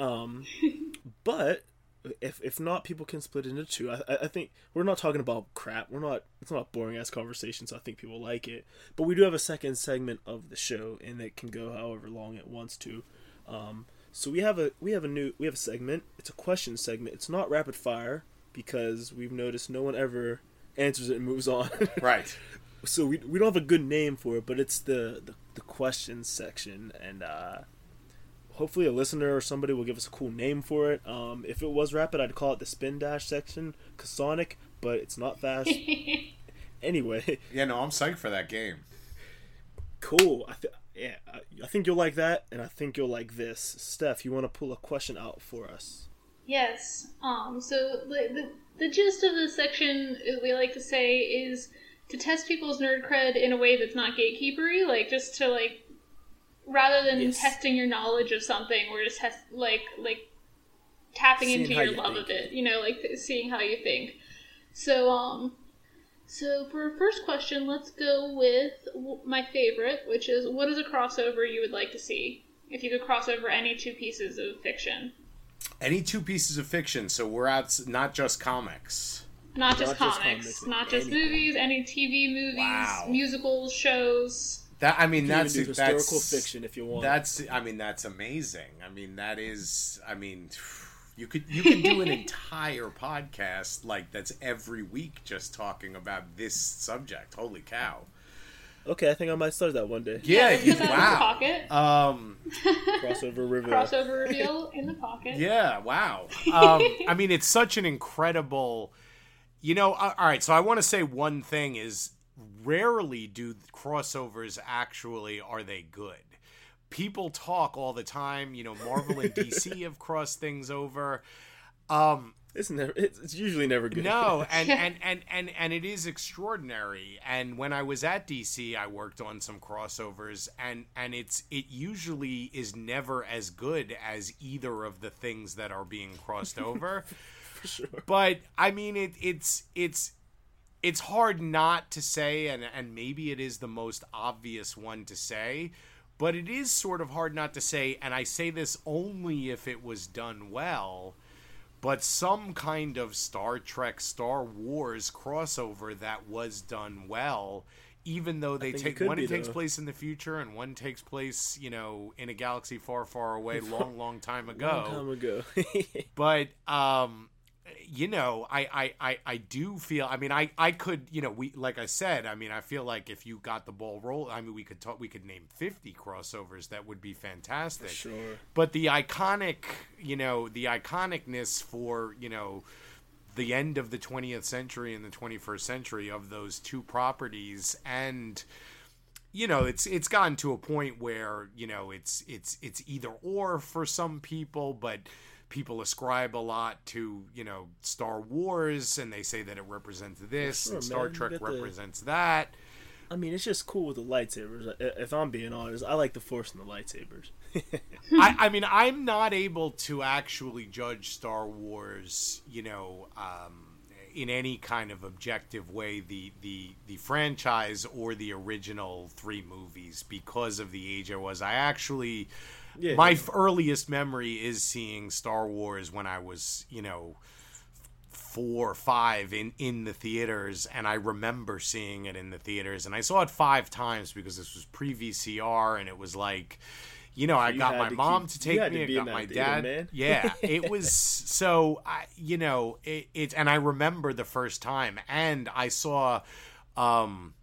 But if not, people can split it into 2. I think we're not talking about crap. It's not boring ass conversation, so I think people like it. But we do have a second segment of the show, and it can go however long it wants to. So we have a segment. It's a question segment. It's not rapid fire because we've noticed no one ever answers it and moves on. Right. So we don't have a good name for it, but it's the questions section, and hopefully a listener or somebody will give us a cool name for it. If it was rapid, I'd call it the spin dash section, Sonic, but it's not fast. Anyway. Yeah, no, I'm psyched for that game. Cool. I think you'll like that, and I think you'll like this. Steph, you want to pull a question out for us? Yes. So the gist of this section, we like to say, is to test people's nerd cred in a way that's not gatekeepery, like just to like, rather than testing your knowledge of something, we're just like tapping seeing into your love of it, you know, like seeing how you think. So for our first question, let's go with my favorite, which is, what is a crossover you would like to see? If you could cross over any 2 pieces of fiction. Any two pieces of fiction, so we're out not just comics. Not just comics, not just movies, any TV movies, musicals, shows. That I mean, that's historical fiction if you want. That's amazing. I mean, that is. I mean, you could do an entire podcast like that's every week just talking about this subject. Holy cow! Okay, I think I might start that one day. Yeah, wow. Crossover reveal. Crossover reveal in the pocket. Yeah, wow. I mean, it's such an incredible. All right. So I want to say one thing is rarely do crossovers actually are they good. People talk all the time. Marvel and DC have crossed things over. It's usually never good. No, and it is extraordinary. And when I was at DC, I worked on some crossovers, and it usually is never as good as either of the things that are being crossed over. For sure. But I mean, it's hard not to say, and maybe it is the most obvious one to say, but it is sort of hard not to say. And I say this only if it was done well. But some kind of Star Trek, Star Wars crossover that was done well, even though they one takes place in the future and one takes place, in a galaxy far, far away, long time ago. Long time ago. But I do feel. I mean, I could. Like I said. I mean, I feel like if you got the ball rolling, I mean, we could name 50 crossovers that would be fantastic. For sure. But the iconicness for the end of the 20th century and the 21st century of those two properties, and it's gotten to a point where it's either or for some people, but people ascribe a lot to Star Wars, and they say that it represents this, and Star Trek represents that. I mean, it's just cool with the lightsabers. If I'm being honest, I like the Force and the lightsabers. I mean, I'm not able to actually judge Star Wars, in any kind of objective way, the franchise or the original 3 movies, because of the age I was. I actually, my earliest memory is seeing Star Wars when I was, 4 or 5 in the theaters, and I remember seeing it in the theaters, and I saw it 5 times because this was pre-VCR, and it was like, I got my mom to take me, I got my dad. Man. Yeah, it was so, and I remember the first time, and I saw the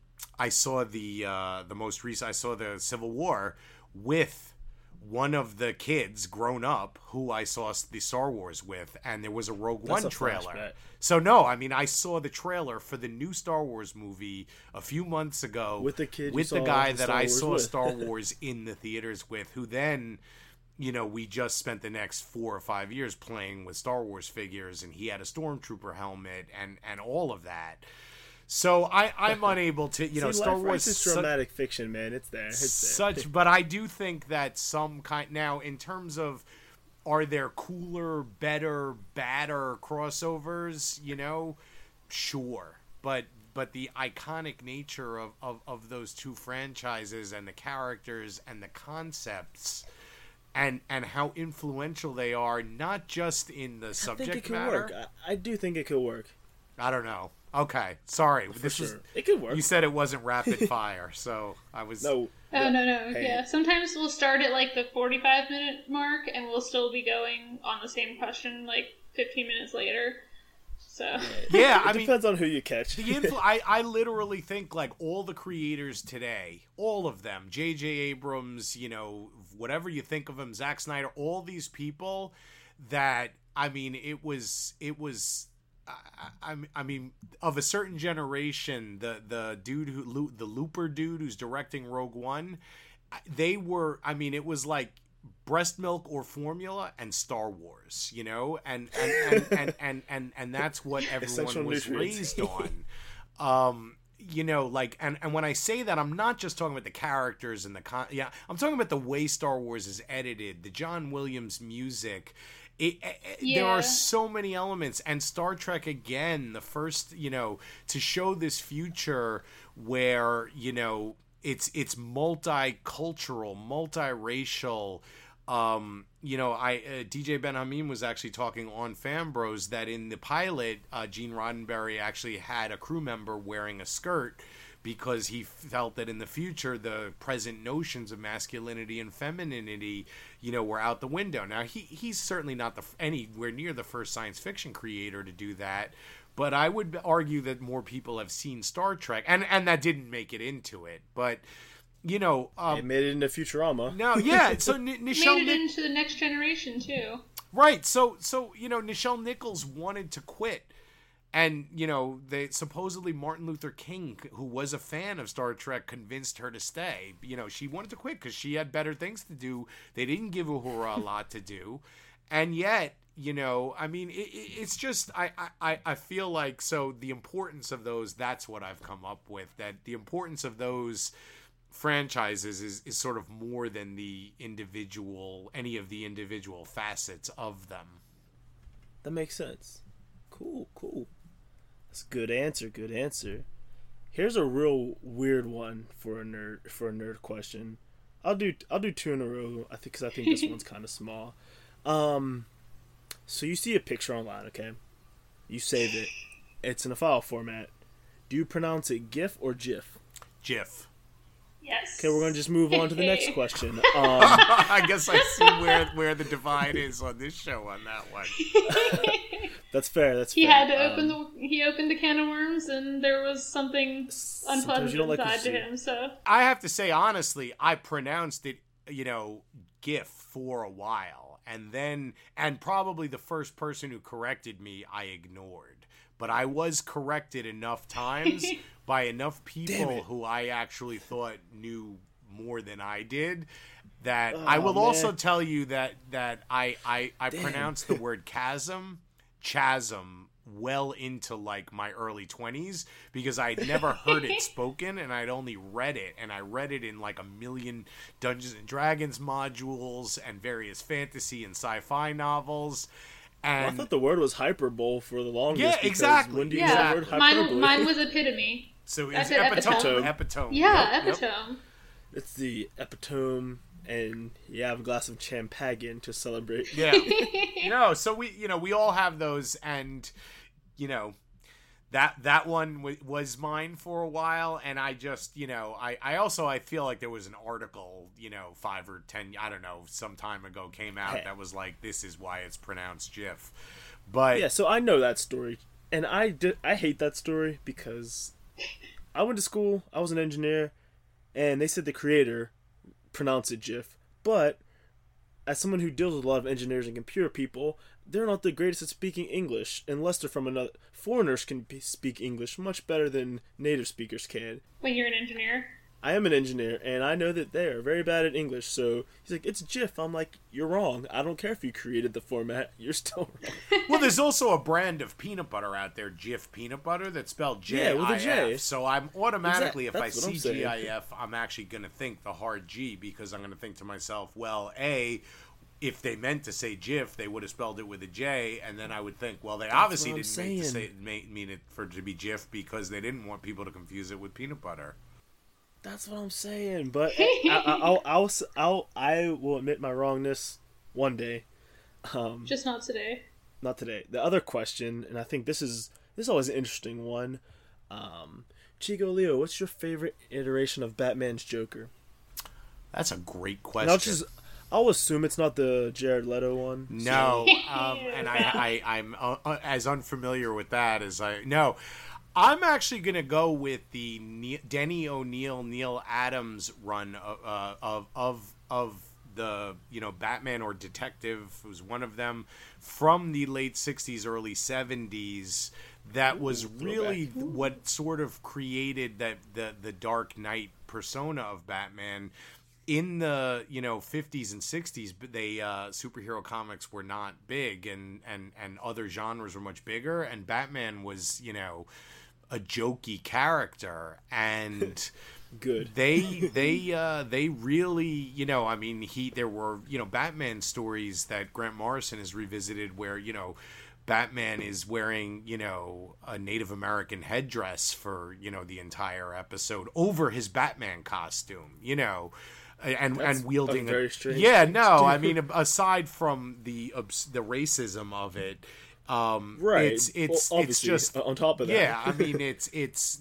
most recent, I saw the Civil War with one of the kids grown up who I saw the Star Wars with, and there was a Rogue One trailer. Flashback. So no, I mean, I saw the trailer for the new Star Wars movie a few months ago with the kid, with the guy that I saw Star Wars in the theaters with, who then, we just spent the next 4 or 5 years playing with Star Wars figures, and he had a Stormtrooper helmet and all of that. So I'm unable to, See, Star Wars is dramatic fiction, man. It's there. But I do think that some kind now, in terms of, are there cooler, better, badder crossovers? Sure, but the iconic nature of those two franchises and the characters and the concepts and how influential they are, not just in the subject matter. Work. I do think it could work. I don't know. Okay, sorry. It could work. You said it wasn't rapid fire, so I was... No. Oh, no. Hey. Yeah, sometimes we'll start at, the 45-minute mark, and we'll still be going on the same question, 15 minutes later. So... Yeah, it depends on who you catch. I literally think, all the creators today, all of them, J.J. Abrams, whatever you think of them, Zack Snyder, all these people that, I mean, it was I mean, of a certain generation, the dude the Looper dude who's directing Rogue One, they were, I mean, it was like breast milk or formula and Star Wars, and that's what everyone was raised on. And when I say that, I'm not just talking about the characters and I'm talking about the way Star Wars is edited, the John Williams music. There are so many elements, and Star Trek, again, the first, to show this future where, it's multicultural, multiracial, DJ Ben Hameen was actually talking on Fan Bros that in the pilot, Gene Roddenberry actually had a crew member wearing a skirt because he felt that in the future the present notions of masculinity and femininity, were out the window. Now he's certainly not anywhere near the first science fiction creator to do that, but I would argue that more people have seen Star Trek, and that didn't make it into it, but. It made it into Futurama. No, yeah. So Nichelle made it into the Next Generation too. Right. So Nichelle Nichols wanted to quit, and they supposedly Martin Luther King, who was a fan of Star Trek, convinced her to stay. She wanted to quit because she had better things to do. They didn't give her a lot to do, and yet. It's just I feel like the importance of those. That's what I've come up with. That the importance of those franchises is sort of more than any of the individual facets of them. That makes sense. Cool. That's a good answer. Here's a real weird one for a nerd question. I'll do two in a row. Because I think this one's kind of small. So you see a picture online, okay? You save it. It's in a file format. Do you pronounce it GIF or GIF? GIF. Yes. Okay, we're going to just move on to the next question. I guess I see where the divide is on this show on that one. That's fair. He had to he opened the can of worms, and there was something unpleasant inside to him. So I have to say, honestly, I pronounced it, GIF for a while, and probably the first person who corrected me, I ignored. But I was corrected enough times by enough people who I actually thought knew more than I did that I will also tell you that I pronounced the word chasm well into like my early 20s because I'd never heard it spoken and I'd only read it, and I read it in like a million Dungeons and Dragons modules and various fantasy and sci-fi novels. And I thought the word was hyperbole for the longest. Yeah, exactly. When do you use the word hyperbole? Mine was epitome. So it's epitome. Epitome. Yeah, Yep. epitome. It's the epitome, and you have a glass of champagne to celebrate. Yeah. So we all have those, and that one was mine for a while, and I just I feel like there was an article 5 or 10 some time ago came out that was like, this is why it's pronounced GIF. But yeah, so I know that story, and I hate that story because I went to school, I was an engineer, and they said the creator pronounced it GIF, but as someone who deals with a lot of engineers and computer people, they're not the greatest at speaking English unless they're from another. Foreigners can speak English much better than native speakers can. When you're an engineer? I am an engineer, and I know that they are very bad at English, so he's like, it's GIF. I'm like, you're wrong. I don't care if you created the format. You're still wrong. Well, there's also a brand of peanut butter out there, Jif peanut butter, that's spelled J-I-F. Yeah, with a J. So I'm automatically, if I That's what see I'm saying. G-I-F, I'm actually going to think the hard G, because I'm going to think to myself, well, A, if they meant to say Jif, they would have spelled it with a J, and then I would think, well, they obviously didn't mean it for it to be Jif because they didn't want people to confuse it with peanut butter. That's what I'm saying, but I will admit my wrongness one day. Just not today. Not today. The other question, and I think this is always an interesting one. Chico Leo, what's your favorite iteration of Batman's Joker? That's a great question. I'll assume it's not the Jared Leto one. No, and I'm as unfamiliar with that as I know. I'm actually going to go with the Denny O'Neil, Neil Adams run of the Batman or Detective was one of them from the late 60s, early 70s. That was really what sort of created the Dark Knight persona of Batman. In the 50s and 60s, they superhero comics were not big, and other genres were much bigger, and Batman was a jokey character, and good. They really there were Batman stories that Grant Morrison has revisited where Batman is wearing a Native American headdress for the entire episode over his Batman costume. and wielding very strange. Yeah, no, I mean, aside from the racism of it, right? It's just on top of that. Yeah, I mean, it's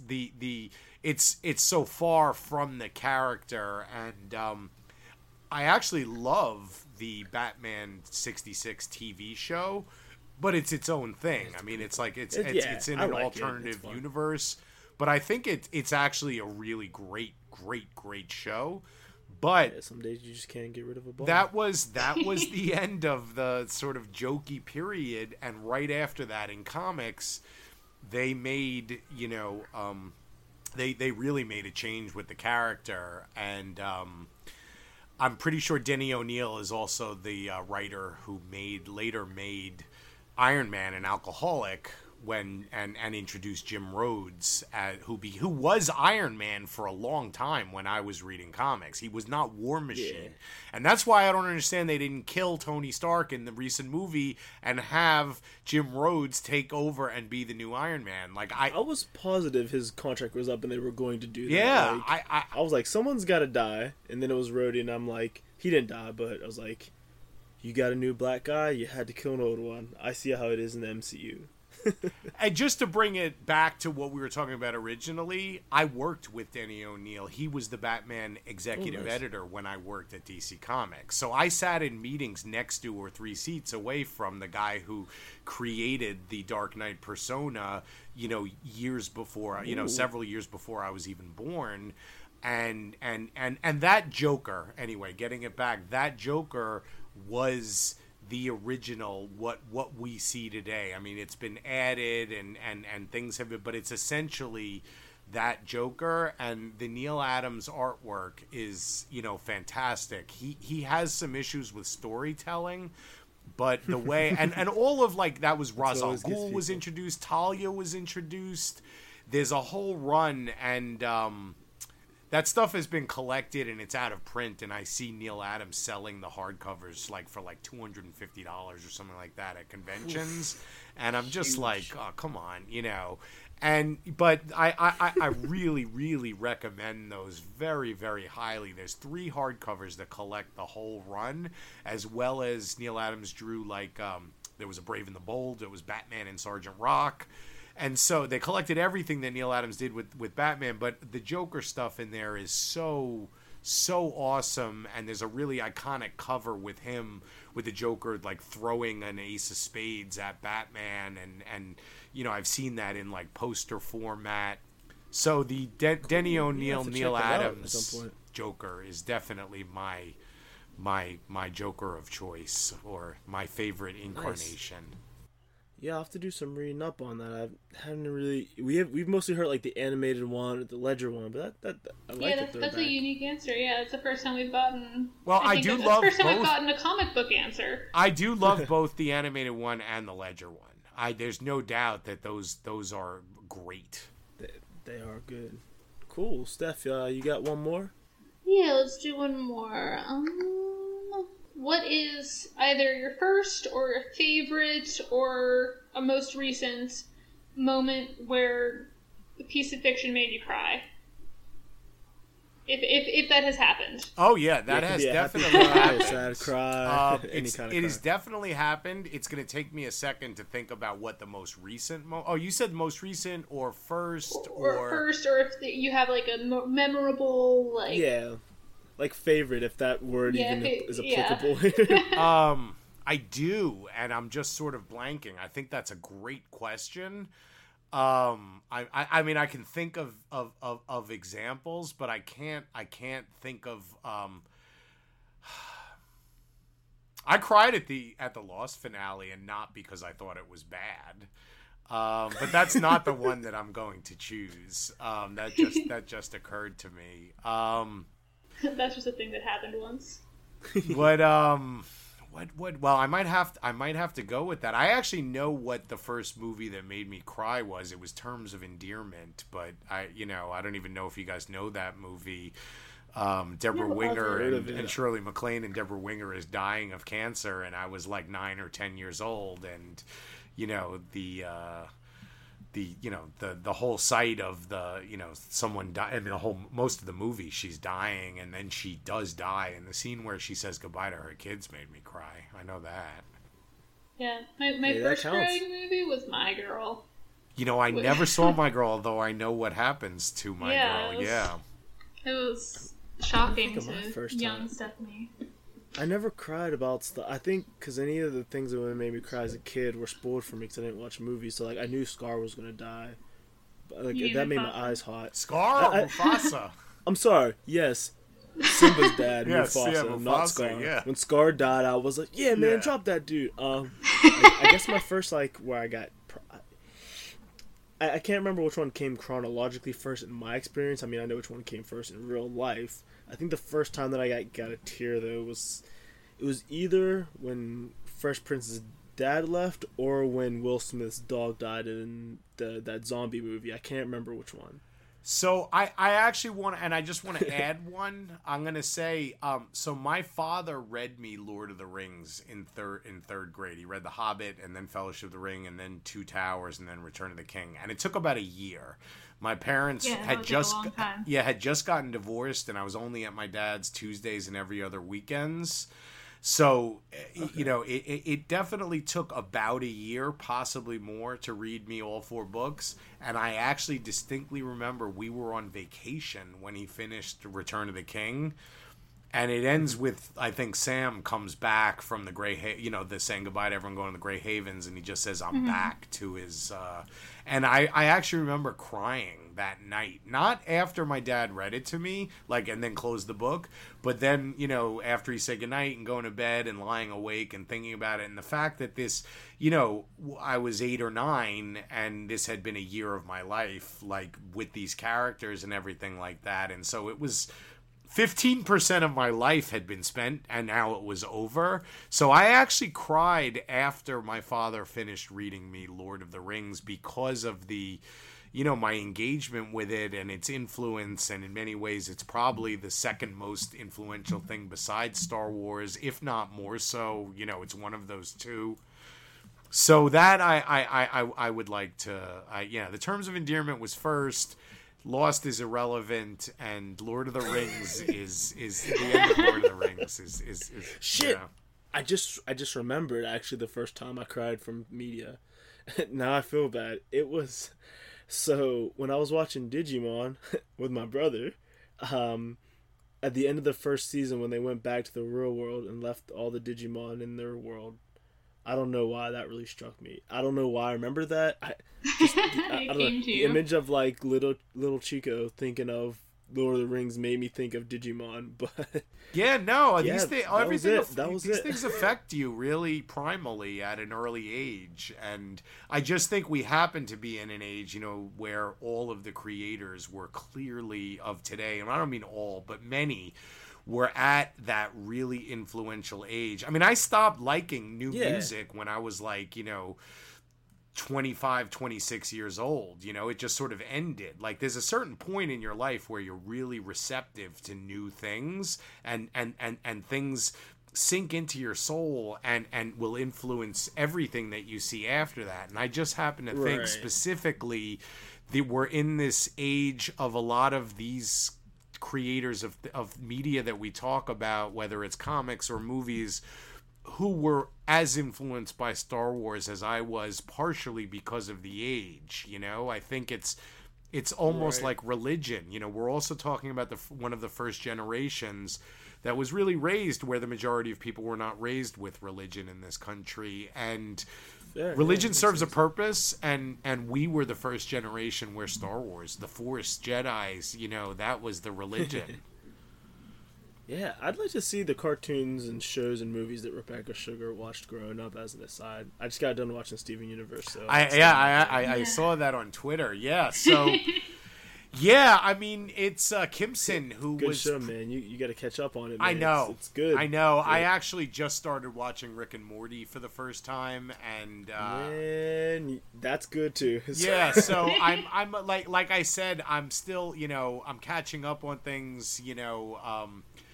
so far from the character, and I actually love the Batman 66 TV show, but it's its own thing. I mean, it's like it's in an alternative universe, but I think it's actually a really great show. But some days you just can't get rid of a ball. That was the end of the sort of jokey period, and right after that in comics, they made they really made a change with the character, and I'm pretty sure Denny O'Neil is also the writer who later made Iron Man an alcoholic and introduced Jim Rhodes, who was Iron Man for a long time when I was reading comics. He was not War Machine, and that's why I don't understand they didn't kill Tony Stark in the recent movie and have Jim Rhodes take over and be the new Iron Man. Like I was positive his contract was up and they were going to do that. Yeah, I was like, someone's got to die, and then it was Rhodey, and I'm like, he didn't die, but I was like, you got a new black guy, you had to kill an old one. I see how it is in the MCU. And just to bring it back to what we were talking about originally, I worked with Denny O'Neil. He was the Batman executive editor when I worked at DC Comics. So I sat in meetings next to or 3 seats away from the guy who created the Dark Knight persona, years before, several years before I was even born. And that Joker, anyway, getting it back, that Joker was the original what we see today. I mean, it's been added and things have been, but it's essentially that Joker, and the Neil Adams artwork is, fantastic. He has some issues with storytelling, but the way and all of that was Ra's al Ghul was introduced, Talia was introduced. There's a whole run, and that stuff has been collected and it's out of print, and I see Neil Adams selling the hardcovers for $250 or something like that at conventions. And I'm just like, oh, come on, but I really, really recommend those very, very highly. There's 3 hardcovers that collect the whole run, as well as Neil Adams drew there was a Brave and the Bold, it was Batman and Sergeant Rock. And so they collected everything that Neil Adams did with Batman, but the Joker stuff in there is so awesome, and there's a really iconic cover with him, with the Joker throwing an ace of spades at Batman, and I've seen that in poster format. So the Denny O'Neil, Neil Adams Joker is definitely my Joker of choice, or my favorite incarnation. Nice. Yeah, I'll have to do some reading up on that. I haven't really. We've mostly heard the animated one, the Ledger one, but that I like it. Yeah, that's a unique answer. Yeah, it's the first time we've gotten. Well, I do love the first time both. we've gotten a comic book answer. I do love both the animated one and the Ledger one. There's no doubt that those are great. They are good. Cool, Steph. You got one more? Yeah, let's do one more. What is either your first or a favorite or a most recent moment where a piece of fiction made you cry? If that has happened. Oh yeah, that has definitely happened. Sad cry. It has definitely happened. It's going to take me a second to think about what the most recent. You said most recent or first or first, or if you have a memorable favorite, if that word is applicable. Yeah. I do, and I'm just sort of blanking. I think that's a great question. I mean, I can think of examples, but I can't think of. I cried at the Lost finale, and not because I thought it was bad. But that's not the one that I'm going to choose. That just occurred to me. That's just a thing that happened once. What well, I might have to go with that. I actually know what the first movie that made me cry was. It was Terms of Endearment, but I don't even know if you guys know that movie. Deborah Winger and Shirley MacLaine, and Deborah Winger is dying of cancer, and I was 9 or 10 years old, and the the whole sight of the, someone die. I mean, most of the movie she's dying, and then she does die, and the scene where she says goodbye to her kids made me cry. I know that. Yeah, my first crying movie was My Girl. I never saw My Girl, although I know what happens to My Girl. It was shocking to young Stephanie. I never cried about stuff. I think because any of the things that made me cry as a kid were spoiled for me because I didn't watch movies. So I knew Scar was gonna die. That made my eyes hot. Scar or Mufasa? I'm sorry. Yes, Simba's dad, yes, Mufasa, not Scar. Yeah. When Scar died, I was like, "Yeah, man, drop that dude." I guess my first where I got. I can't remember which one came chronologically first in my experience. I mean, I know which one came first in real life. I think the first time that I got a tear though was either when Fresh Prince's dad left or when Will Smith's dog died in that zombie movie. I can't remember which one. So I actually want to, and I just want to add one. I'm gonna say, so my father read me Lord of the Rings in third grade. He read The Hobbit and then Fellowship of the Ring and then Two Towers and then Return of the King, and it took about a year. My parents had just gotten divorced, and I was only at my dad's Tuesdays and every other weekends. So, it definitely took about a year, possibly more, to read me all 4 books. And I actually distinctly remember we were on vacation when he finished Return of the King. And it ends with, I think Sam comes back from the the saying goodbye to everyone going to the Grey Havens, and he just says, I'm back to his... And I actually remember crying that night. Not after my dad read it to me, and then closed the book, but then, after he said goodnight and going to bed and lying awake and thinking about it. And the fact that this, I was 8 or 9, and this had been a year of my life, with these characters and everything like that. And so it was... 15% of my life had been spent, and now it was over. So I actually cried after my father finished reading me Lord of the Rings because of the, my engagement with it and its influence. And in many ways, it's probably the second most influential thing besides Star Wars, if not more so. It's one of those two. So that I would like to, the Terms of Endearment was first. Lost is irrelevant, and Lord of the Rings is the end of Lord of the Rings is shit. I just remembered actually the first time I cried from media. Now I feel bad. It was so when I was watching Digimon with my brother, at the end of the first season when they went back to the real world and left all the Digimon in their world. I don't know why that really struck me. I don't know why I remember that. I don't know. The image of little Chico thinking of Lord of the Rings made me think of Digimon. But these things affect you really primally at an early age, and I just think we happen to be in an age, where all of the creators were clearly of today, and I don't mean all, but many. We're at that really influential age. I mean, I stopped liking new music when I was 25, 26 years old. It just sort of ended. There's a certain point in your life where you're really receptive to new things and things sink into your soul and will influence everything that you see after that. And I just happen to think specifically that we're in this age of a lot of these creators of media that we talk about, whether it's comics or movies, who were as influenced by Star Wars as I was, partially because of the age. I think it's almost like religion. We're also talking about one of the first generations that was really raised where the majority of people were not raised with religion in this country, and religion serves a purpose, and we were the first generation where Star Wars, the Force, Jedis, that was the religion. Yeah, I'd like to see the cartoons and shows and movies that Rebecca Sugar watched growing up. As an aside, I just got done watching Steven Universe, so I saw that on Twitter. Yeah, so yeah, I mean, it's Kimson who good was show, man. You got to catch up on it. Man. I know it's good. I know. I actually just started watching Rick and Morty for the first time, and man, that's good too. Yeah, so I'm like I said, I'm still I'm catching up on things.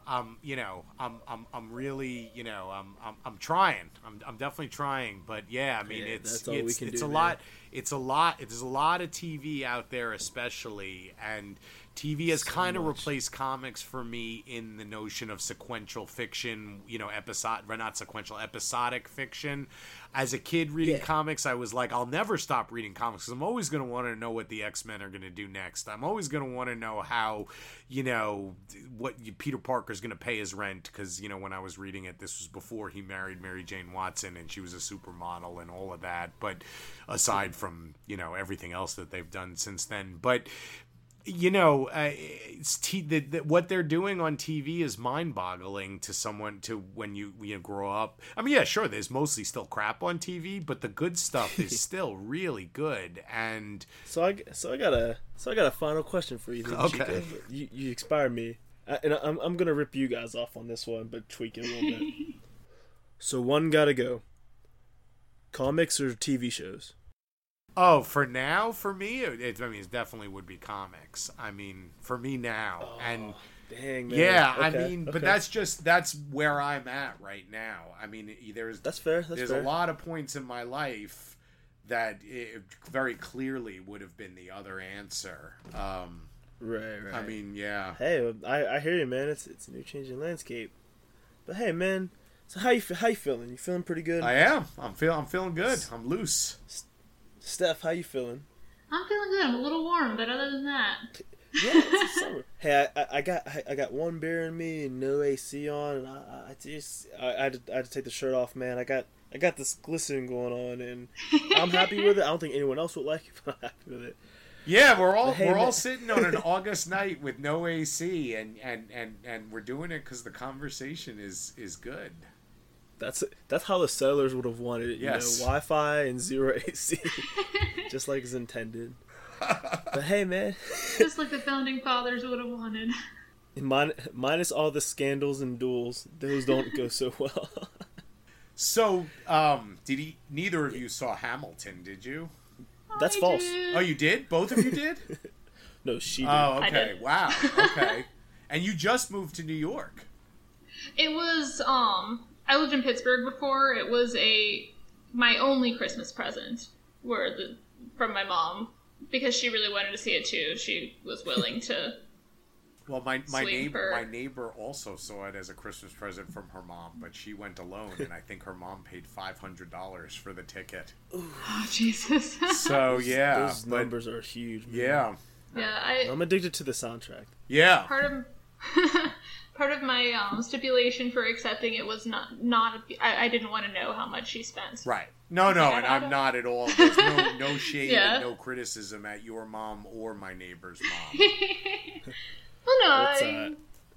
I'm really, I'm trying. I'm definitely trying. But yeah, I mean, it's that's all we can it's do, a man. lot. It's a lot. There's a lot of TV out there, especially, and TV has kind of replaced comics for me in the notion of sequential fiction, episodic fiction. As a kid reading comics, I was like, I'll never stop reading comics because I'm always going to want to know what the X-Men are going to do next. I'm always going to want to know how, Peter Parker's going to pay his rent because, when I was reading it, this was before he married Mary Jane Watson and she was a supermodel and all of that. But aside from, everything else that they've done since then. But what they're doing on TV is mind-boggling to someone when you grow up. I mean, yeah, sure, there's mostly still crap on TV, but the good stuff is still really good. And so I got a final question for you, then, okay. Chico. You inspired me, and I'm gonna rip you guys off on this one, but tweak it a little bit. So one gotta go. Comics or TV shows? Oh, for now, for me, it definitely would be comics. I mean, for me now, and dang, man. yeah, Okay, I mean, but that's where I'm at right now. I mean, that's fair. There's a lot of points in my life that it very clearly would have been the other answer. Right. I mean, yeah. Hey, I hear you, man. It's a new changing landscape. But hey, man. So how you feeling? You feeling pretty good? I am. I'm feeling good. I'm loose. Steph, how you feeling? I'm feeling good. I'm a little warm, but other than that, yeah, it's the summer. Hey, I got one beer in me and no AC on, and I had to take the shirt off, man. I got this glistening going on, and I'm happy with it. I don't think anyone else would like it, but I'm happy with it. Yeah, we're all sitting on an August night with no AC, and we're doing it because the conversation is good. That's how the settlers would have wanted it. Yes. Wi-Fi and zero AC, just like it's intended. But hey, man, just like the founding fathers would have wanted. Minus all the scandals and duels, those don't go so well. So, neither of you saw Hamilton, did you? That's false. Did. Oh, you did? Both of you did? No, she did. Oh, I okay. did. Wow. Okay. And you just moved to New York. It was I lived in Pittsburgh before. It was my only Christmas present from my mom because she really wanted to see it too. She was willing to. Well, my neighbor also saw it as a Christmas present from her mom, but she went alone, and I think her mom paid $500 for the ticket. Oh, Jesus! So yeah, those numbers are huge. Man. Yeah. Yeah, I'm addicted to the soundtrack. Yeah. Part of my stipulation for accepting it was not. I didn't want to know how much she spent. Right. No, and I'm not at all. There's no shade and no criticism at your mom or my neighbor's mom. Well, no,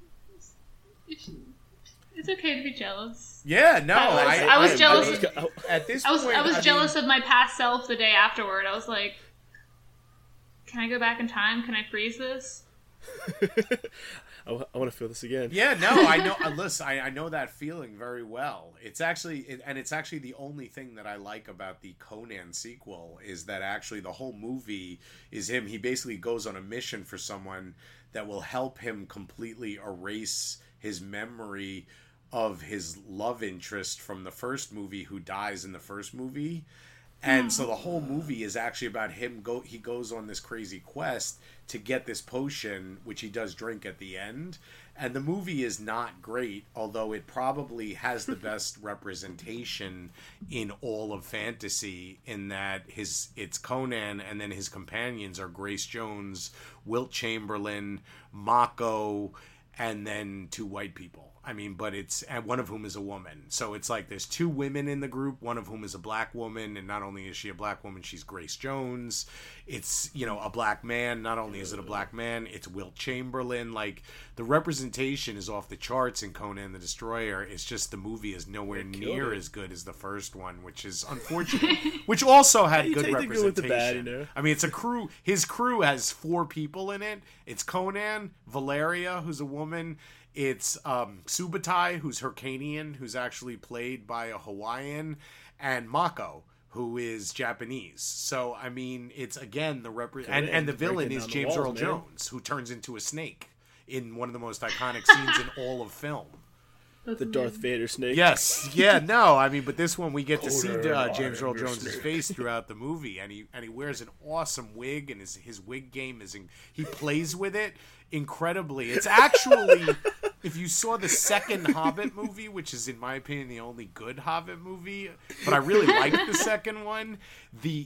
it's okay to be jealous. Yeah, no, I was jealous. At this point, I was jealous of my past self the day afterward. I was like, "Can I go back in time? Can I freeze this?" I want to feel this again. Yeah, no, I know. Listen, I know that feeling very well. It's actually the only thing that I like about the Conan sequel is that actually the whole movie is him. He basically goes on a mission for someone that will help him completely erase his memory of his love interest from the first movie who dies in the first movie. And so the whole movie is actually about him. He goes on this crazy quest to get this potion, which he does drink at the end. And the movie is not great, although it probably has the best representation in all of fantasy. In that it's Conan, and then his companions are Grace Jones, Wilt Chamberlain, Mako, and then two white people. I mean, and one of whom is a woman. So it's like there's two women in the group, one of whom is a black woman, and not only is she a black woman, she's Grace Jones. It's, a black man, not only is it a black man, it's Wilt Chamberlain. Like, the representation is off the charts in Conan the Destroyer. It's just the movie is nowhere near as good as the first one, which is unfortunate. Which also had good representation. The good with the bad, I mean, it's a crew. His crew has 4 people in it. It's Conan, Valeria, who's a woman. It's Subutai, who's Hyrcanian, who's actually played by a Hawaiian, and Mako, who is Japanese. So, I mean, it's, again, and the villain is James Earl Jones, who turns into a snake in one of the most iconic scenes in all of film. That's The Darth amazing. Vader snake. Yes, yeah, no, I mean, but this one we get to see Colder James Earl than your Jones' snake. face throughout the movie, and he wears an awesome wig, and his wig game he plays with it incredibly. It's actually, if you saw the second Hobbit movie, which is in my opinion the only good Hobbit movie, but I really liked the second one, the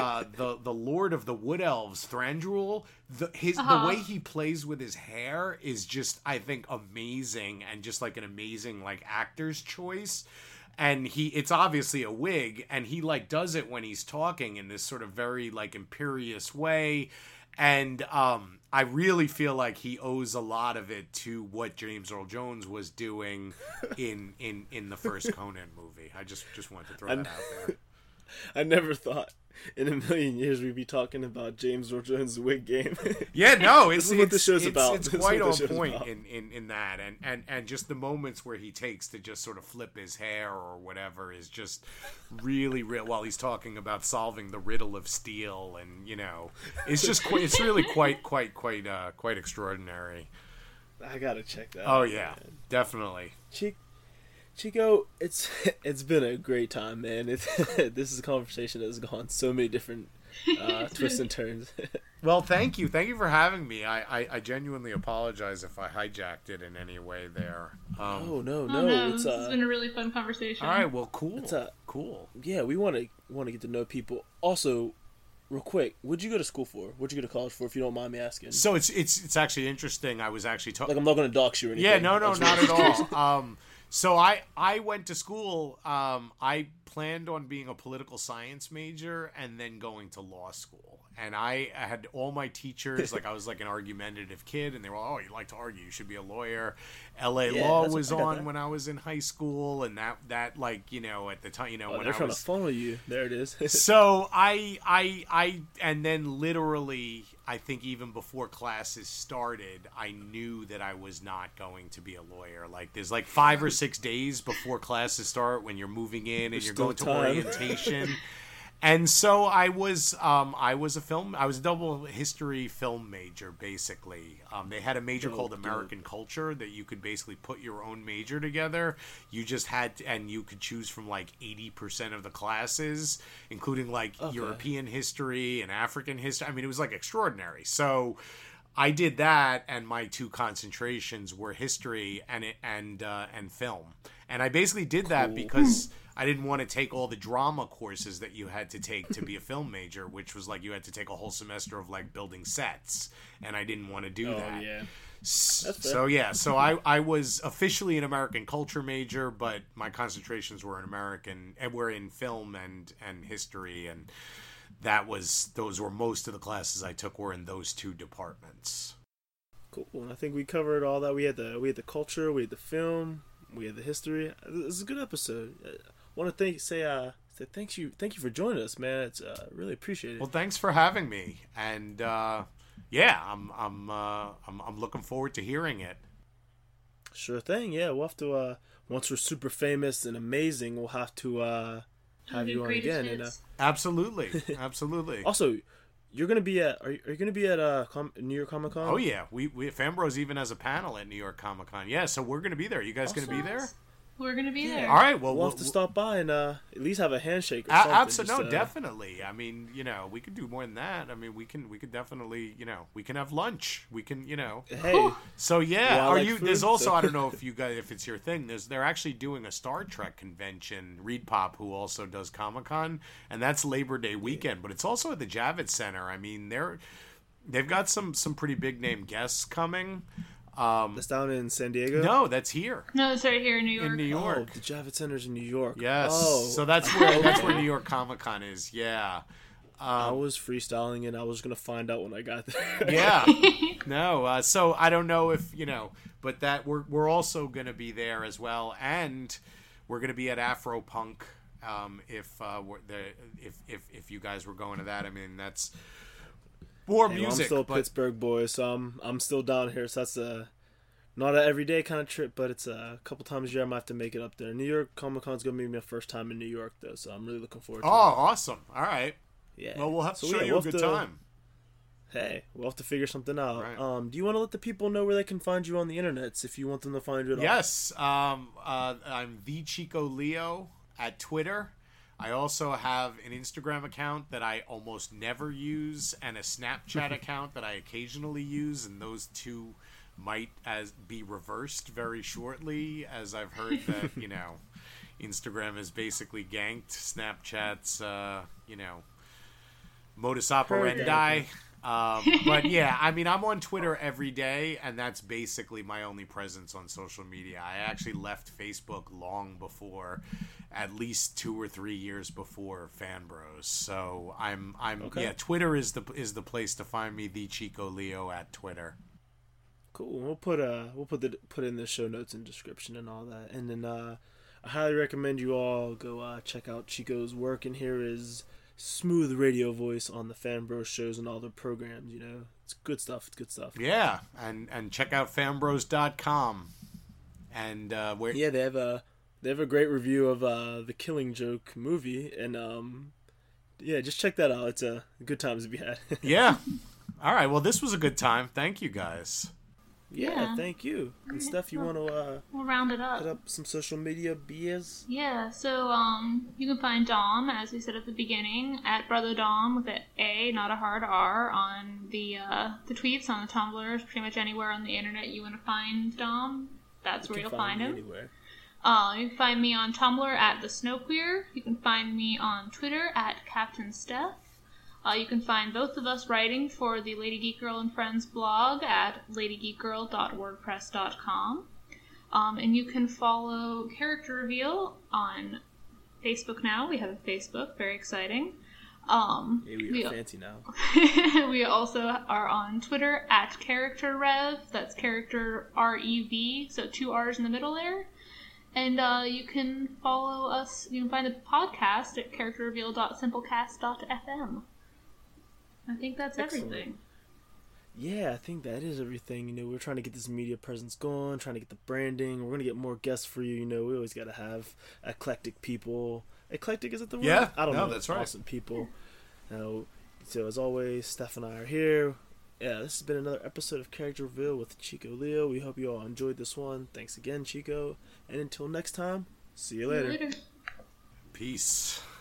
Lord of the Wood Elves, Thranduil, the way he plays with his hair is just, I think, amazing, and just like an amazing like actor's choice. And it's obviously a wig, and he like does it when he's talking in this sort of very like imperious way. And I really feel like he owes a lot of it to what James Earl Jones was doing in the first Conan movie. I just wanted to throw that out there. I never thought in a million years we'd be talking about James Earl Jones' wig game. Yeah, no, This is what the show's about. It's This is quite what on the show's point about. in that, and just the moments where he takes to just sort of flip his hair or whatever is just really real while he's talking about solving the riddle of steel, and it's just it's really quite extraordinary. I gotta check that. Oh out, yeah, man. definitely. Chico, it's been a great time, man. This is a conversation that has gone so many different twists and turns. Well, thank you for having me. I genuinely apologize if I hijacked it in any way there. Oh no, This has been a really fun conversation. All right, well, cool. It's cool. Yeah, we want to get to know people. Also, real quick, what'd you go to school for? What'd you go to college for, if you don't mind me asking? So it's actually interesting. I was actually talking. Like, I'm not going to dox you or anything. Yeah, no, I just not wanted at to- all. So I went to school. I planned on being a political science major and then going to law school. And I had all my teachers, like I was like an argumentative kid, and they were all, "Oh, you like to argue? You should be a lawyer." LA Yeah, Law that's- was I got on that. when I was in high school, and that like at the time Oh, when they're I trying was to funnel you. There it is. so I and then literally, I think even before classes started, I knew that I was not going to be a lawyer. Like there's like 5 or 6 days before classes start when you're moving in and There's you're still going to time. orientation. And so I was a double history film major, basically. They had a major called American Culture that you could basically put your own major together. You just had to, and you could choose from like 80% of the classes, including like European history and African history. I mean, it was like extraordinary. So I did that, and my 2 concentrations were history and film. And I basically did that because I didn't want to take all the drama courses that you had to take to be a film major, which was like you had to take a whole semester of like building sets, and I didn't want to do that. Yeah. So yeah, so I was officially an American culture major, but my concentrations were in film and history, and those were most of the classes I took were in those 2 departments. Cool. And I think we covered all that. We had the culture, we had the film, we had the history. This is a good episode. I want to say thank you for joining us, man. It's really appreciated. Well, thanks for having me, and yeah, I'm looking forward to hearing it. Sure thing. Yeah, we'll have to once we're super famous and amazing, we'll have to have you on again. And Absolutely. also, you're gonna be at are you gonna be at New York Comic Con? Oh yeah, we Fambros even has a panel at New York Comic Con. Yeah, so we're gonna be there. You guys gonna be there? We're gonna be there. All right. Well, we'll have to stop by and at least have a handshake or something. Absolutely, just, definitely. I mean, we could do more than that. I mean, we could definitely, we can have lunch. We can, Hey, So yeah, Yeah, I are like you? food, There's also so- I don't know if it's your thing. They're actually doing a Star Trek convention. Reed Pop, who also does Comic Con, and that's Labor Day weekend. But it's also at the Javits Center. I mean, they've got some pretty big name guests coming. that's down in San Diego. No, that's here No, it's right here in New York. in New Oh, York. the Javits Center's in New York. Yes. Oh, So that's where New York Comic Con is. Yeah. I was freestyling and I was gonna find out when I got there. Yeah. No. So I don't know if but that we're also going to be there as well, and we're going to be at Afropunk. If you guys were going to that, I mean that's more Hey, music. I'm still a but Pittsburgh boy, so I'm still down here. So that's not an everyday kind of trip, but it's a couple times a year I might have to make it up there. New York Comic Con's gonna be my first time in New York though, so I'm really looking forward to awesome! All right. it. Yeah. Well, we'll have to So, show yeah, you we'll a have good to- time. Hey, we'll have to figure something out. Right. Do you want to let the people know where they can find you on the internets if you want them to find you at all? Yes, I'm the Chico Leo at Twitter. I also have an Instagram account that I almost never use and a Snapchat account that I occasionally use, and those two might be reversed very shortly, as I've heard that, Instagram is basically ganked. Snapchat's, modus operandi. But yeah, I mean, I'm on Twitter every day, and that's basically my only presence on social media. I actually left Facebook long before, at least 2 or 3 years before Fan Bros. So I'm Okay. yeah, Twitter is the place to find me, the Chico Leo at Twitter. Cool. We'll put in the show notes and description and all that. And then I highly recommend you all go check out Chico's work and hear his smooth radio voice on the Fan Bros shows and all the programs. It's good stuff. It's good stuff. Yeah, and check out fanbros.com. And where Yeah, they have a great review of the Killing Joke movie, and yeah, just check that out. It's a good times to be had. Yeah. All right. Well, this was a good time. Thank you guys. Yeah, thank you. And Steph, you want to We'll round it put up. up some social media BS? Yeah, so you can find Dom, as we said at the beginning, at Brother Dom with an A, not a hard R, on the tweets, on the Tumblr, pretty much anywhere on the internet you want to find Dom. That's where you'll find him. Anywhere. You can find me on Tumblr at The Snowqueer. You can find me on Twitter at Captain Steph. You can find both of us writing for the Lady Geek Girl and Friends blog at ladygeekgirl.wordpress.com. And you can follow Character Reveal on Facebook now. We have a Facebook, very exciting. Yeah, we are fancy now. We also are on Twitter at CharacterRev. That's character REV, so 2 R's in the middle there. And you can follow us, you can find the podcast at characterreveal.simplecast.fm. I think that's Excellent. everything. Yeah, I think that is everything. We're trying to get this media presence going, trying to get the branding. We're going to get more guests for you. We always got to have eclectic people. Eclectic, is it the word? Yeah, I don't know. that's right. Awesome people. So as always, Steph and I are here. Yeah, this has been another episode of Character Reveal with Chico Leo. We hope you all enjoyed this one. Thanks again, Chico. And until next time, see you later. Peace.